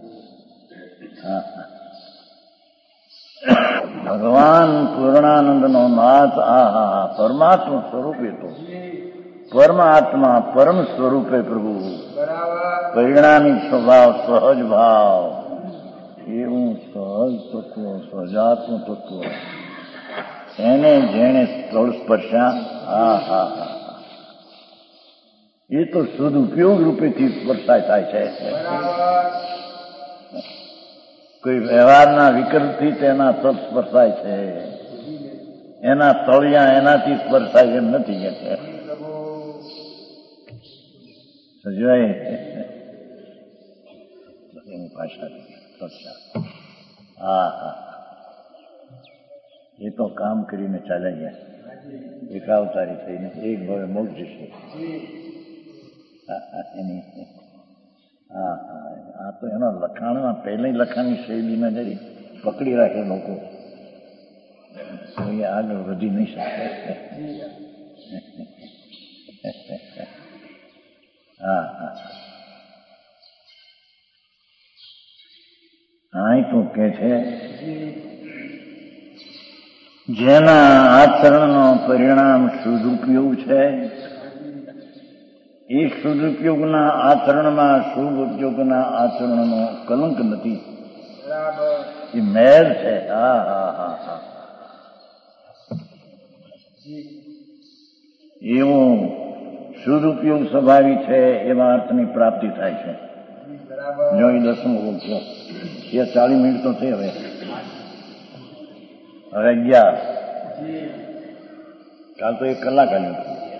[SPEAKER 2] ભગવાન પૂર્ણાનંદનો નાથ. પરમાત્મા સ્વરૂપે તો પરમાત્મા પરમ સ્વરૂપે પ્રભુ પરિણામી સ્વભાવ સહજ ભાવ એવું સહજ તત્વ સહજાત્મ તત્વ એને જેણે સ્થળ સ્પર્શા એ તો શુદ્ધ ઉપયોગ રૂપેથી સ્પર્શાય થાય છે. કોઈ વ્યવહારના વિકલ્પથી તેના તપ સ્પર્શાય છે. એના તળિયા એનાથી સ્પર્શાય એમ નથી કે છે. સમજાય? એની ભાષા એ તો કામ કરીને ચાલ્યા ગયા. એકાવતારી થઈને એક ભવે મોક્ષ જશે. એની આ તો એના લખાણમાં પહેલી લખાણની શૈલીમાં જરી પકડી રાખે લોકો તો એ આગળ વધી નહીં શકે. હા હા હા તો કે છે જેના આચરણનો પરિણામ સદુપયોગ છે એ સદુપયોગના આચરણમાં શુભ ઉપયોગના આચરણનો કલંક નથી. એ મેર છે. હા હા હા હા એવો સદુપયોગ સ્વાભાવિક છે એવા અર્થની પ્રાપ્તિ થાય છે. જો એ 10મો બોલ છે એ 40 મિનિટ તો થઈ. હવે 11 કાલ તો 1 કલાક આવ્યું.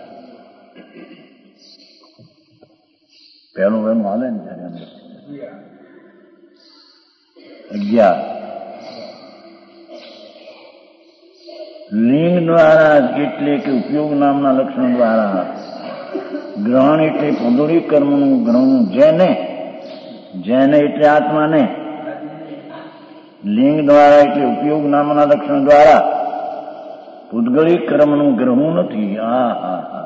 [SPEAKER 2] પહેલું વહેલું હાલે ને ત્યારે 11 લિંગ દ્વારા એટલે કે ઉપયોગ નામના લક્ષણ દ્વારા ગ્રહણ એટલે પુંડરીક કર્મનું ગ્રહણ જેને એટલે આત્માને લિંગ દ્વારા એટલે ઉપયોગ નામના લક્ષણ દ્વારા પુદ્ગલિક કર્મનું ગ્રહણ નથી. હા હા હા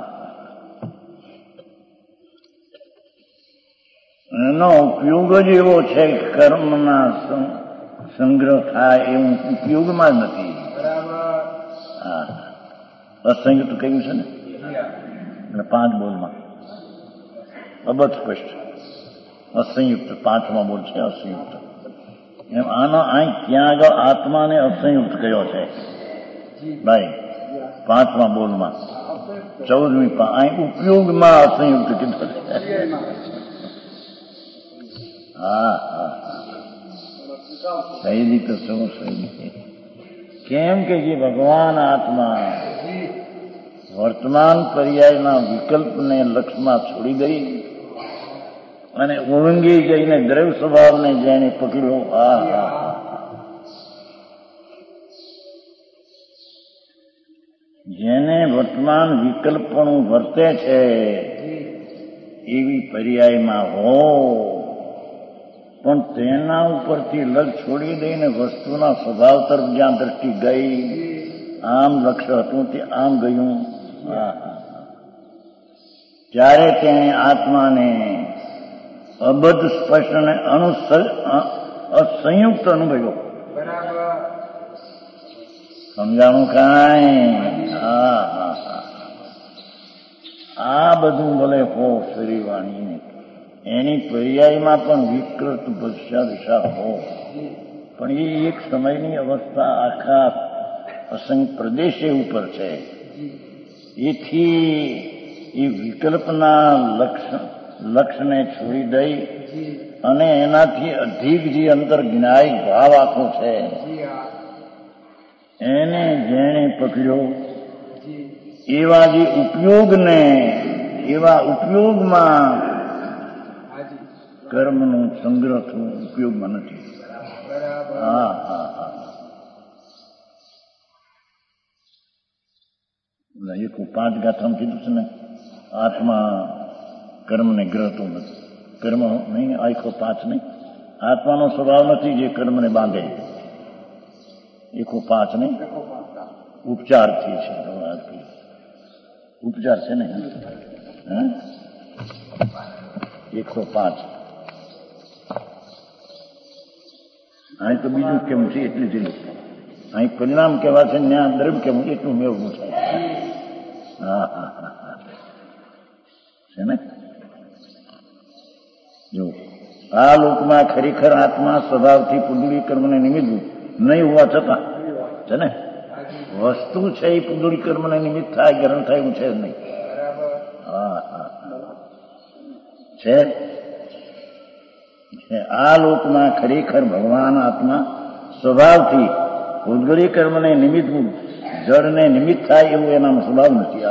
[SPEAKER 2] એનો ઉપયોગ જ એવો છે કર્મના સંગ્રહ થાય એવું ઉપયોગમાં જ નથી. હા અસંયુક્ત કહ્યું છે ને એટલે 5 બોલમાં અબધ સ્પષ્ટ અસંયુક્ત 5મા બોલ છે અસંયુક્ત. એમ આનો અહીં ક્યાં આગળ આત્માને અસંયુક્ત કયો છે ભાઈ 5મા બોલમાં 14મી અહીં ઉપયોગમાં અસંયુક્ત કીધું છે. હા હા સહી રીતે શું સહી કેમ કે જે ભગવાન આત્મા વર્તમાન પર્યાયના વિકલ્પને લક્ષમાં છોડી ગઈ અને ઓળંગી જઈને દ્રવ્ય સ્વભાવને જેને પકડ્યો. હા હા જેને વર્તમાન વિકલ્પનું વર્તે છે એવી પર્યાયમાં હો પણ તેના ઉપરથી લક્ષ છોડી દઈને વસ્તુના સ્વભાવ તરફ જ્યાં દ્રષ્ટિ ગઈ આમ લક્ષ્ય હતું તે આમ ગયું. ત્યારે તેણે આત્માને અબદ્ધ સ્પષ્ટ અને અસંયુક્ત અનુભવ્યો. સમજાણું કાંઈ? હા હા હા આ બધું ભલે હો શરીરવાણી એની પર્યાયમાં પણ વિકૃત ભસ્યા હો પણ એ એક સમયની અવસ્થા આખા અસંખ્ય પ્રદેશે ઉપર છે. એથી એ વિકલ્પના લક્ષ્યને છોડી દઈ અને એનાથી અધિક જે અંતર જ્ઞાયિક ભાવ આખો છે એને જેણે પકડ્યો એવા જે ઉપયોગમાં કર્મનું સંગ્રહ થવું ઉપયોગમાં નથી. હા હા હા 105 ગાથામાં કીધું છે ને આત્મા કર્મને ગ્રહતો નથી. કર્મ નહીં 105 નહીં આત્માનો સ્વભાવ નથી જે કર્મને બાંધે. 105 નહીં ઉપચારથી છે. ઉપચાર છે ને 105 અહીં તો બીજું કેવું છે એટલું જ અહીં પરિણામ કહેવા છે ન્યા દ્રવ્ય કેવું એટલું મેળવું છે. હા હા હા છે ને જો આ લોકમાં ખરેખર આત્મા સ્વભાવથી પુંડળી કર્મને નિમિત્ત નહીં હોવા છતાં છે ને વસ્તુ છે એ પુંડળી કર્મને નિમિત્ત થાય ગ્રહણ થાય એવું છે જ નહીં. હા હા છે આ લોકમાં ખરેખર ભગવાન આત્મા સ્વભાવથી પુંડળી કર્મને નિમિત્ત જળને નિમિત્ત થાય એવું એનાનો સ્વભાવ નથી.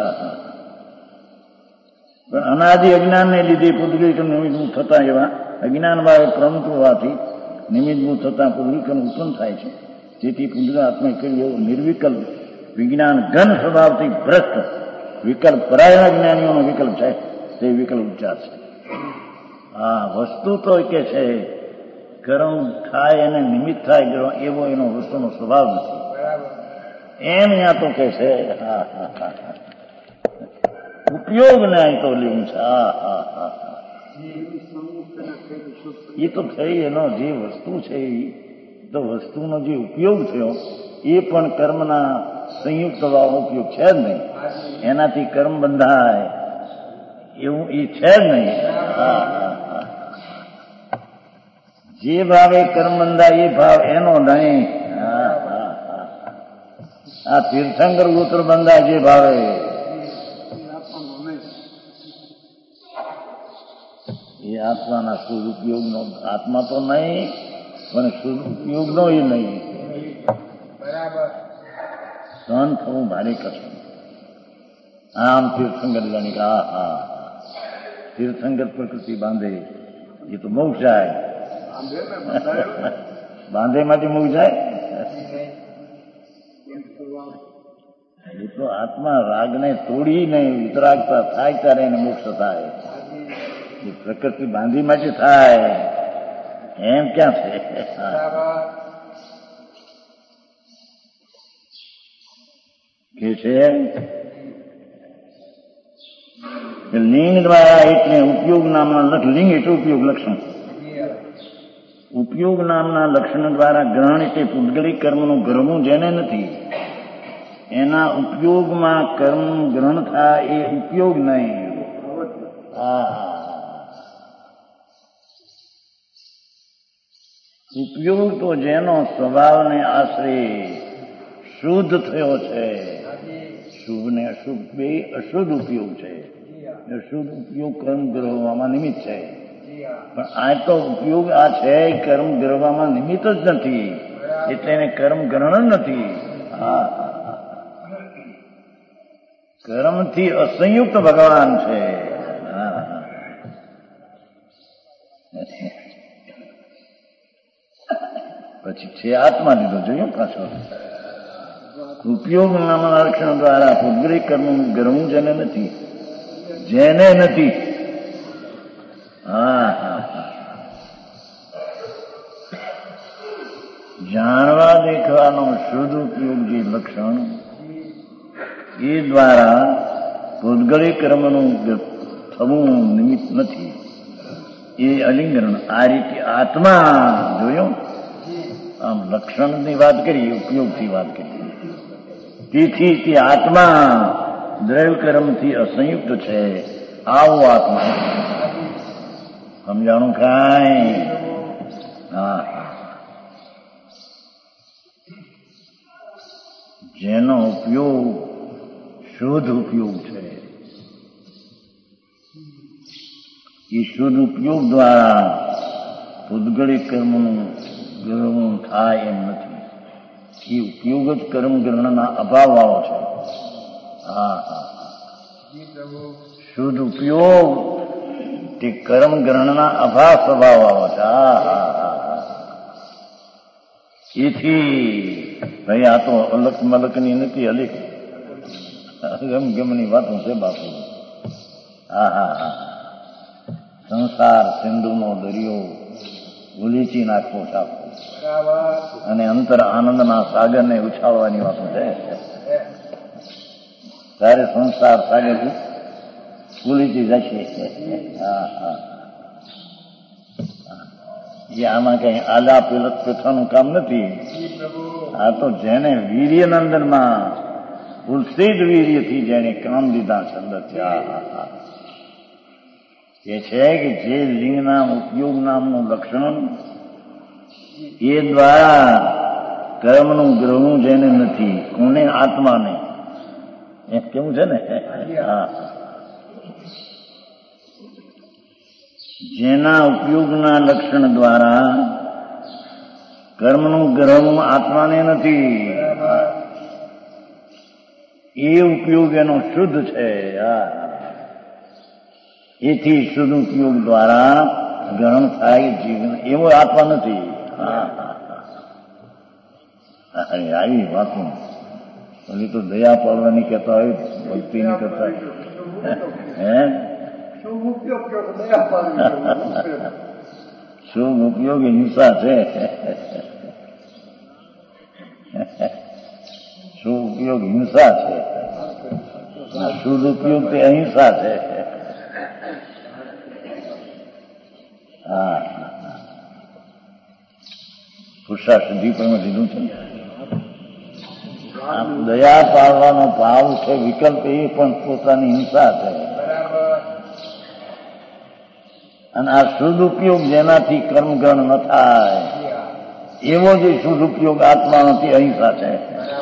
[SPEAKER 2] પણ અનાદિ અજ્ઞાનને લીધે પુંડલીકર્મ નિમિત્તભૂત થતા એવા અજ્ઞાન ભાવે પ્રમુખ હોવાથી નિમિત્તભૂત થતા પુંડલીકર્મ ઉત્પન્ન થાય છે. તેથી પુંડલી આત્મા કર્યો નિર્વિકલ્પ વિજ્ઞાન ઘન સ્વભાવથી ભ્રષ્ટ વિકલ્પ પરાયણ જ્ઞાનીઓનો વિકલ્પ છે તે વિકલ્પ ઉપચાર છે. હા વસ્તુ તો કે છે કર્મ થાય અને નિમિત્ત થાય એવો એનો વસ્તુનો સ્વભાવ નથી. એમ ત્યાં તો કે છે ઉપયોગ ને અહીં તો લિંગ છે. એ તો થઈ એનો જે વસ્તુ છે એ તો વસ્તુનો જે ઉપયોગ થયો એ પણ કર્મના સંયુક્ત ભાવનો ઉપયોગ છે જ નહીં. એનાથી કર્મ બંધાય એવું એ છે જ નહીં. જે ભાવે કર્મ બંધાય એ ભાવ એનો નહીં. આ તીર્થંકર ગોત્ર બંધાય જે ભાવે એ આત્માના શુદ્ધ ઉપયોગનો આત્મા તો નહીં પણ શુદ્ધ ઉપયોગનો એ નહીં. સહન થવું ભારે કશું. આમ તીર્થંકર જાણી કે તીર્થંકર પ્રકૃતિ બાંધે એ તો મોક્ષ જાય. બાંધે માંથી મોક્ષ જાય. એ તો આત્મા રાગને તોડી નહીં વિતરાગતા થાય ત્યારે એને મોક્ષ થાય. એ પ્રકૃતિ બાંધી માટે થાય એમ ક્યાં છે? કે છે લિંગ દ્વારા એટલે ઉપયોગ નામના લિંગ એટલે ઉપયોગ લક્ષણ. ઉપયોગ નામના લક્ષણ દ્વારા ગ્રહણ એટલે પૂતગલિક કર્મનું ગ્રહવું જેને નથી એના ઉપયોગમાં કર્મ ગ્રહણ થાય એ ઉપયોગ નહીં. ઉપયોગ તો જેનો સ્વભાવને આશરે શુદ્ધ થયો છે. શુભ ને અશુભ બે અશુદ્ધ ઉપયોગ છે. અશુદ્ધ ઉપયોગ કર્મ ગ્રહવામાં નિમિત્ત છે. પણ આ તો ઉપયોગ આ છે કર્મ ગ્રહવામાં નિમિત્ત જ નથી એટલે એને કર્મ ગ્રહણ નથી. કર્મથી અસંયુક્ત ભગવાન છે. પછી છે આત્મા લીધો જોયું પાછો. ઉપયોગ નામના લક્ષણ દ્વારા પૂતગલિક કર્મનું ગ્રહવું જેને નથી જાણવા દેખવાનો શુદ્ધ ઉપયોગ જે લક્ષણ એ દ્વારા પૂતગલિક કર્મનું થવું નિમિત્ત નથી. એ અલિંગન આ રીતે આત્મા જોયું. આમ લક્ષણની વાત કરી ઉપયોગથી વાત કરી. તેથી તે આત્મા દ્રવ્ય કર્મથી અસંયુક્ત છે. આવો આત્મા સમજાણું કાંઈ? જેનો ઉપયોગ શુદ્ધ ઉપયોગ છે એ શુદ્ધ ઉપયોગ દ્વારા પૂતગલિક કર્મનું ગ્રહણ થાય એમ નથી. એ ઉપયોગ જ કર્મ ગ્રહણના અભાવ વાળો છે. શુદ્ધ ઉપયોગ તે કર્મ ગ્રહણના અભાવ સ્વભાવ વાળો છે. એથી ભાઈ આ તો અલક મલકની નથી અલિક ગમની વાતો છે બાપુ. સંસાર સિંધુનો દરિયો ઉલીચી નાખવો સાપો અને અંતર આનંદના સાગરને ઉછાળવાની વાતો છે. ત્યારે સંસાર સાગર ઉલીચી જશે. જે આમાં કઈ આલા પેલત પેથાનું કામ નથી. આ તો જેને વીર્યનંદનમાં ઉત્સિત વીર્યથી જેને કામ લીધા છે અંદરથી એ છે કે જે લિંગના ઉપયોગ નામનું લક્ષણ એ દ્વારા કર્મનું ગ્રહવું જેને નથી. કોને? આત્માને. એમ કેવું છે ને? જેના ઉપયોગના લક્ષણ દ્વારા કર્મનું ગ્રહવું આત્માને નથી એ ઉપયોગ એનો શુદ્ધ છે. એથી શુદ્ધ ઉપયોગ દ્વારા ગ્રહણ થાય જીવન એવો આત્મા નથી. આવી વાતો ઓલી તો દયા પાડવાની કહેતા હોય ભક્તિની કરતા શુભ ઉપયોગ હિંસા છે. શુભ ઉપયોગ હિંસા છે, શુદ્ધ ઉપયોગ તે અહિંસા છે. હા, પુરુષાર્થ સિદ્ધિ પણ લીધું છે. દયા પાડવાનો ભાવ છે, વિકલ્પ એ પણ પોતાની હિંસા છે. અને આ શુદ્ધ ઉપયોગ જેનાથી કર્મગ્રહણ ન થાય એવો જે શુદ્ધ ઉપયોગ આત્મા નથી, અહિંસા છે.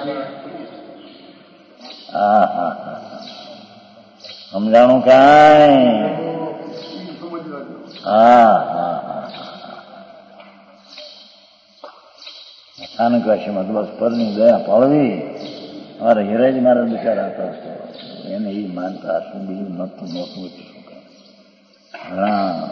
[SPEAKER 2] હા હા હા, સમજાણું કાંઈ? હા હા હા, સ્થાનક રાશિમાં તો બસ પરની દયા પાડવી. મારા હિરાજ મારા બિચારા હતા, એને એ માનતા શું બીજું નતું નહોતું. ઘણા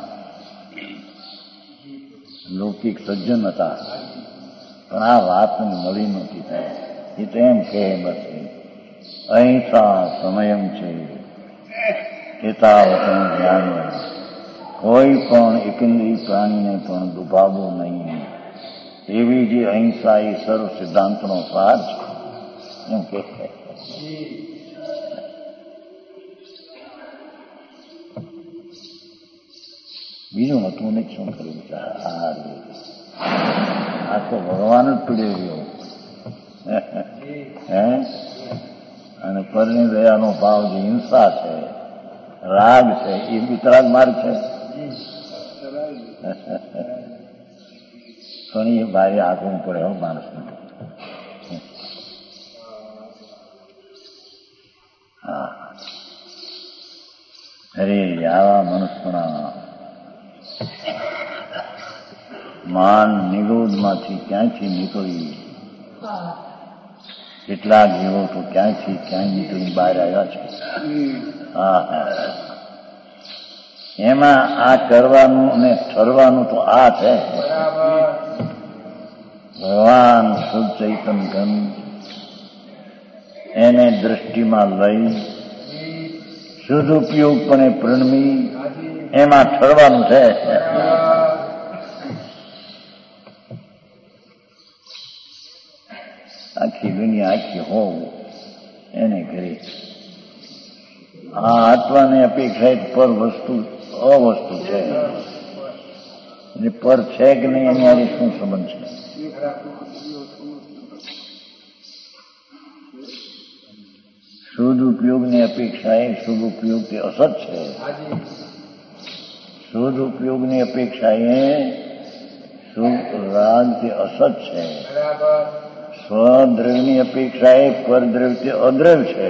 [SPEAKER 2] લૌકિક સજ્જન હતા, પણ આ વાત મળી નહોતી થાય. એ તો એમ કહે બસ અહિંસા સમયમ છે એતાવતનું જ્ઞાન. કોઈ પણ એકંદરી પ્રાણીને પણ દુભાવવું નહીં, એવી જે અહિંસા એ સર્વ સિદ્ધાંતનો સાર છે. એમ કે બીજું હતું ને શું કર્યું? આ તો ભગવાન જ પીડે ગયો. હે, અને પરની દયાનો ભાવ જે હિંસા છે, રાગ છે, એ વિતરાગ માર્ગ છે. ઘણી ભારે આગવું પડે હો માણસને. હા, અરે આવા મનુષ્યના માન નિરોધમાંથી ક્યાંથી નીકળી, કેટલાક જીવો તો ક્યાંથી ક્યાંય નીકળી બહાર આવ્યા છે. હા હા, એમાં આ કરવાનું અને ઠરવાનું તો આ છે. ભગવાન શુદ્ધ ચૈતન ઘન એને દ્રષ્ટિમાં લઈ શુદ્ધ ઉપયોગપણે પ્રણમી એમાં ઠરવાનું છે. આખી દુનિયા આખી હોવ એને કરી આ આત્માની અપેક્ષા પર વસ્તુ અવસ્તુ છે. અને પર છે કે નહીં એની આજે શું સંબંધ છે? શુદ્ધ ઉપયોગની અપેક્ષા એ શુભ ઉપયોગ તે અસત છે. શુદ્ધ ઉપયોગની અપેક્ષા એ શુભ રાગ તે અસત છે. સ્વદ્રવ્યની અપેક્ષા એ પરદ્રવ્ય તે અદ્રવ્ય છે.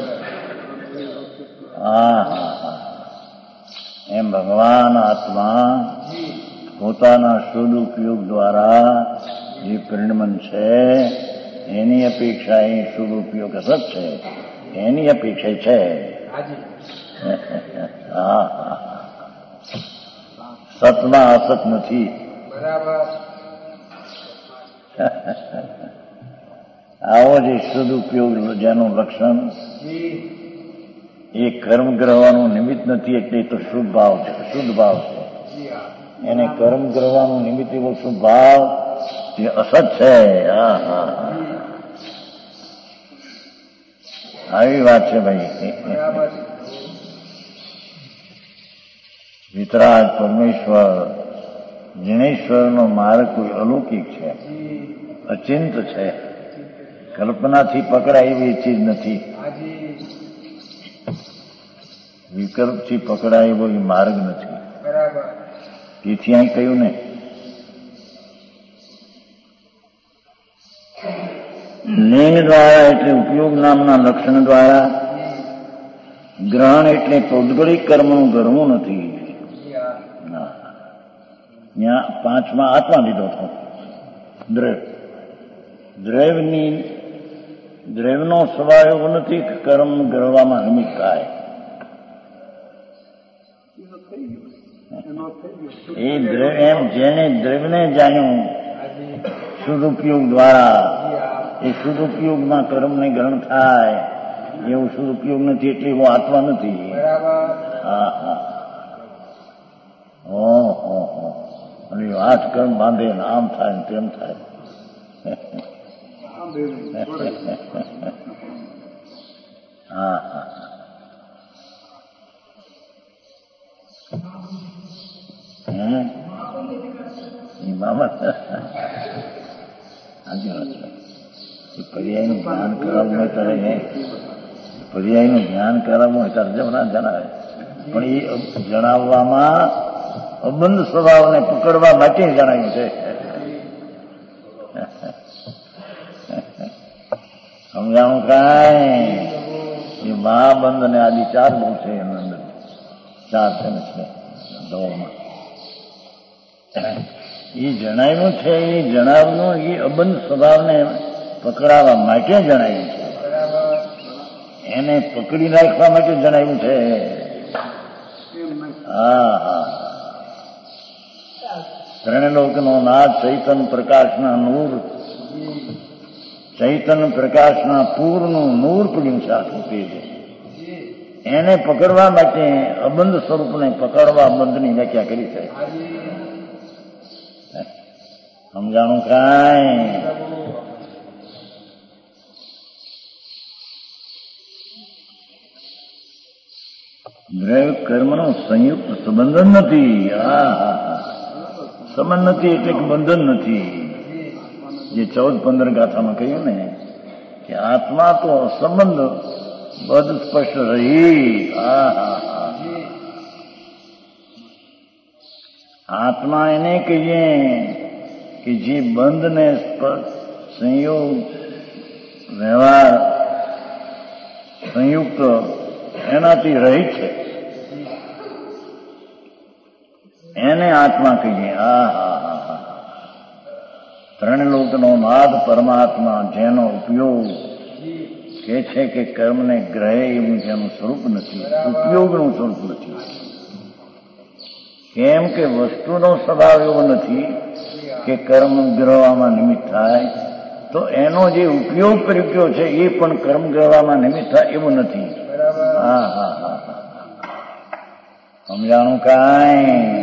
[SPEAKER 2] હા હા હા, એમ ભગવાન આત્મા પોતાના શુદ્ધ ઉપયોગ દ્વારા જે પરિણમન છે એની અપેક્ષા એ શુભ ઉપયોગ અસત છે. એની અપેક્ષા છે. હા હા, સતમાં અસત નથી. આવો જે શુદ્ધ ઉપયોગ જેનું લક્ષણ એ કર્મ ગ્રહવાનું નિમિત્ત નથી, એટલે તો શુદ્ધ ભાવ છે, શુદ્ધ ભાવ છે. એને કર્મ ગ્રહવાનું નિમિત્ત એવો શુદ્ધ ભાવ એ અસત છે. હા હા, આવી વાત છે ભાઈ. વિતરાગ પરમેશ્વર જિનેશ્વરનો માર્ગ કોઈ અલૌકિક છે, અચિંત છે, કલ્પનાથી પકડાય એવી ચીજ નથી. વિકલ્પથી પકડાય એવો એ માર્ગ નથી. તેથી અહીં કહ્યું ને લિંગ દ્વારા એટલે ઉપયોગ નામના લક્ષણ દ્વારા, ગ્રહણ એટલે પૌદ્ગલિક કર્મનું ગરવું નથી. ત્યાં પાંચમાં આત્મા લીધો હતો. દ્રવ્યનો સ્વભાવ એવો નથી કે કર્મ ગરવામાં નિમિત્ત થાય. એ એમ જેને દ્રવ્યને જાણ્યું શુદ્ધ ઉપયોગ દ્વારા, એ શુદ્ધ ઉપયોગમાં કર્મને ગ્રહણ થાય એવું શુદ્ધ ઉપયોગ નથી, એટલે એવો આત્મા નથી. હા હા, ઓહો, અને 8 કર્મ બાંધે ને આમ થાય ને તેમ થાય. હા હા એ બાબત સાચી વાત છે. પર્યાયનું જ્ઞાન કરાવવું હોય ત્યારે પર્યાયનું જ્ઞાન કરાવવું હોય ત્યારે જમણા જણાવે, પણ એ જણાવવામાં અબંધ સ્વભાવને પકડવા માટે જણાવ્યું છે. સમજાણું કાંઈ એ મહાબંધ અને આદિ 4 બહુ છે એની અંદર 4 છે દોમાં એ જણાવ્યું છે. એ જણાવનું એ અબંધ સ્વભાવને પકડાવવા માટે જણાવ્યું છે, એને પકડી રાખવા માટે જણાવ્યું છે. હા હા ત્રણલોકનો નાથ ચૈતન્ય પ્રકાશના નૂર, ચૈતન્ય પ્રકાશના પૂરનું નૂર પડ્યું છે આખું તેજ. એને પકડવા માટે અબંધ સ્વરૂપને પકડવા બંધની વ્યાખ્યા કરી છે. સમજાણું કાંઈ? દ્રવ્ય કર્મનો સંયુક્ત સંબંધન નથી. સંબંધ નથી એટલે કે બંધન નથી. જે 14-15 ગાથામાં કહ્યું ને કે આત્મા તો સંબંધ બધું સ્પષ્ટ રહી. આત્મા એને કહીએ કે જે બંધ ને સંયોગ વ્યવહાર સંયુક્ત એનાથી રહિત છે, એને આત્મા કહીએ. ત્રણલોકનો નાથ પરમાત્મા જેનો ઉપયોગ કે છે કે કર્મને ગ્રહે એવું જેનું સ્વરૂપ નથી, ઉપયોગનું સ્વરૂપ નથી. કેમ કે વસ્તુનો સ્વભાવ એવો નથી કે કર્મ ગ્રહવામાં નિમિત્ત થાય, તો એનો જે ઉપયોગ કર્યો છે એ પણ કર્મ ગ્રહવામાં નિમિત્ત થાય એવું નથી. સમજાણું કાંઈ?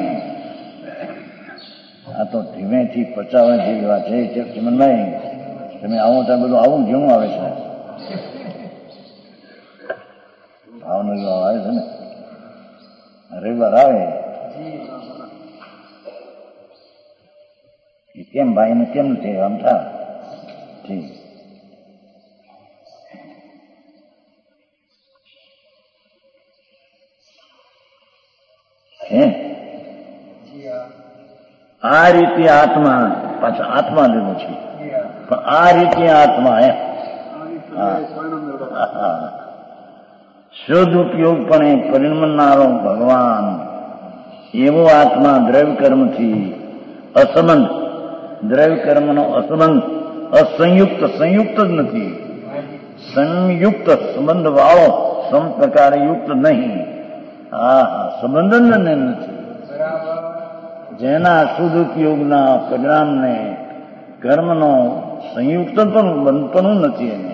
[SPEAKER 2] આ તો ધીમેથી પચાવવા જેવી વાત છે. ચિમનભાઈ તમે આવો ત્યાં બધું આવું જેવું આવે છે, ભાવનો જેવો આવે છે ને. રવિવાર આવે એ કેમ ભાઈને કેમ નથી આમ થા ઠીક. આ રીતે આત્મા પાછા આત્મા લેવો છે, પણ આ રીતે આત્મા શુદ્ધ ઉપયોગપણે પરિણમનારો ભગવાન એવો આત્મા દ્રવ્ય કર્મથી અસંબંધ, દ્રવ્ય કર્મનો અસંબંધ, અસંયુક્ત, સંયુક્ત જ નથી, સંયુક્ત સંબંધ વાળો, સમ પ્રકારે યુક્ત નહીં. સંબંધ જ નથી. જેના શુદ્ધ ઉપયોગના પરિણામને કર્મનો સંયુક્ત પણ બંધપણું નથી એને.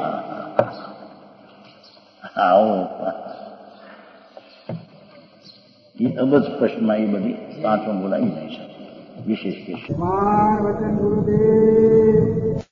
[SPEAKER 2] આવો એ અબજ સ્પષ્ટમાં એ બધી વાતો બોલાવી નહીં છે. વિશેષ કે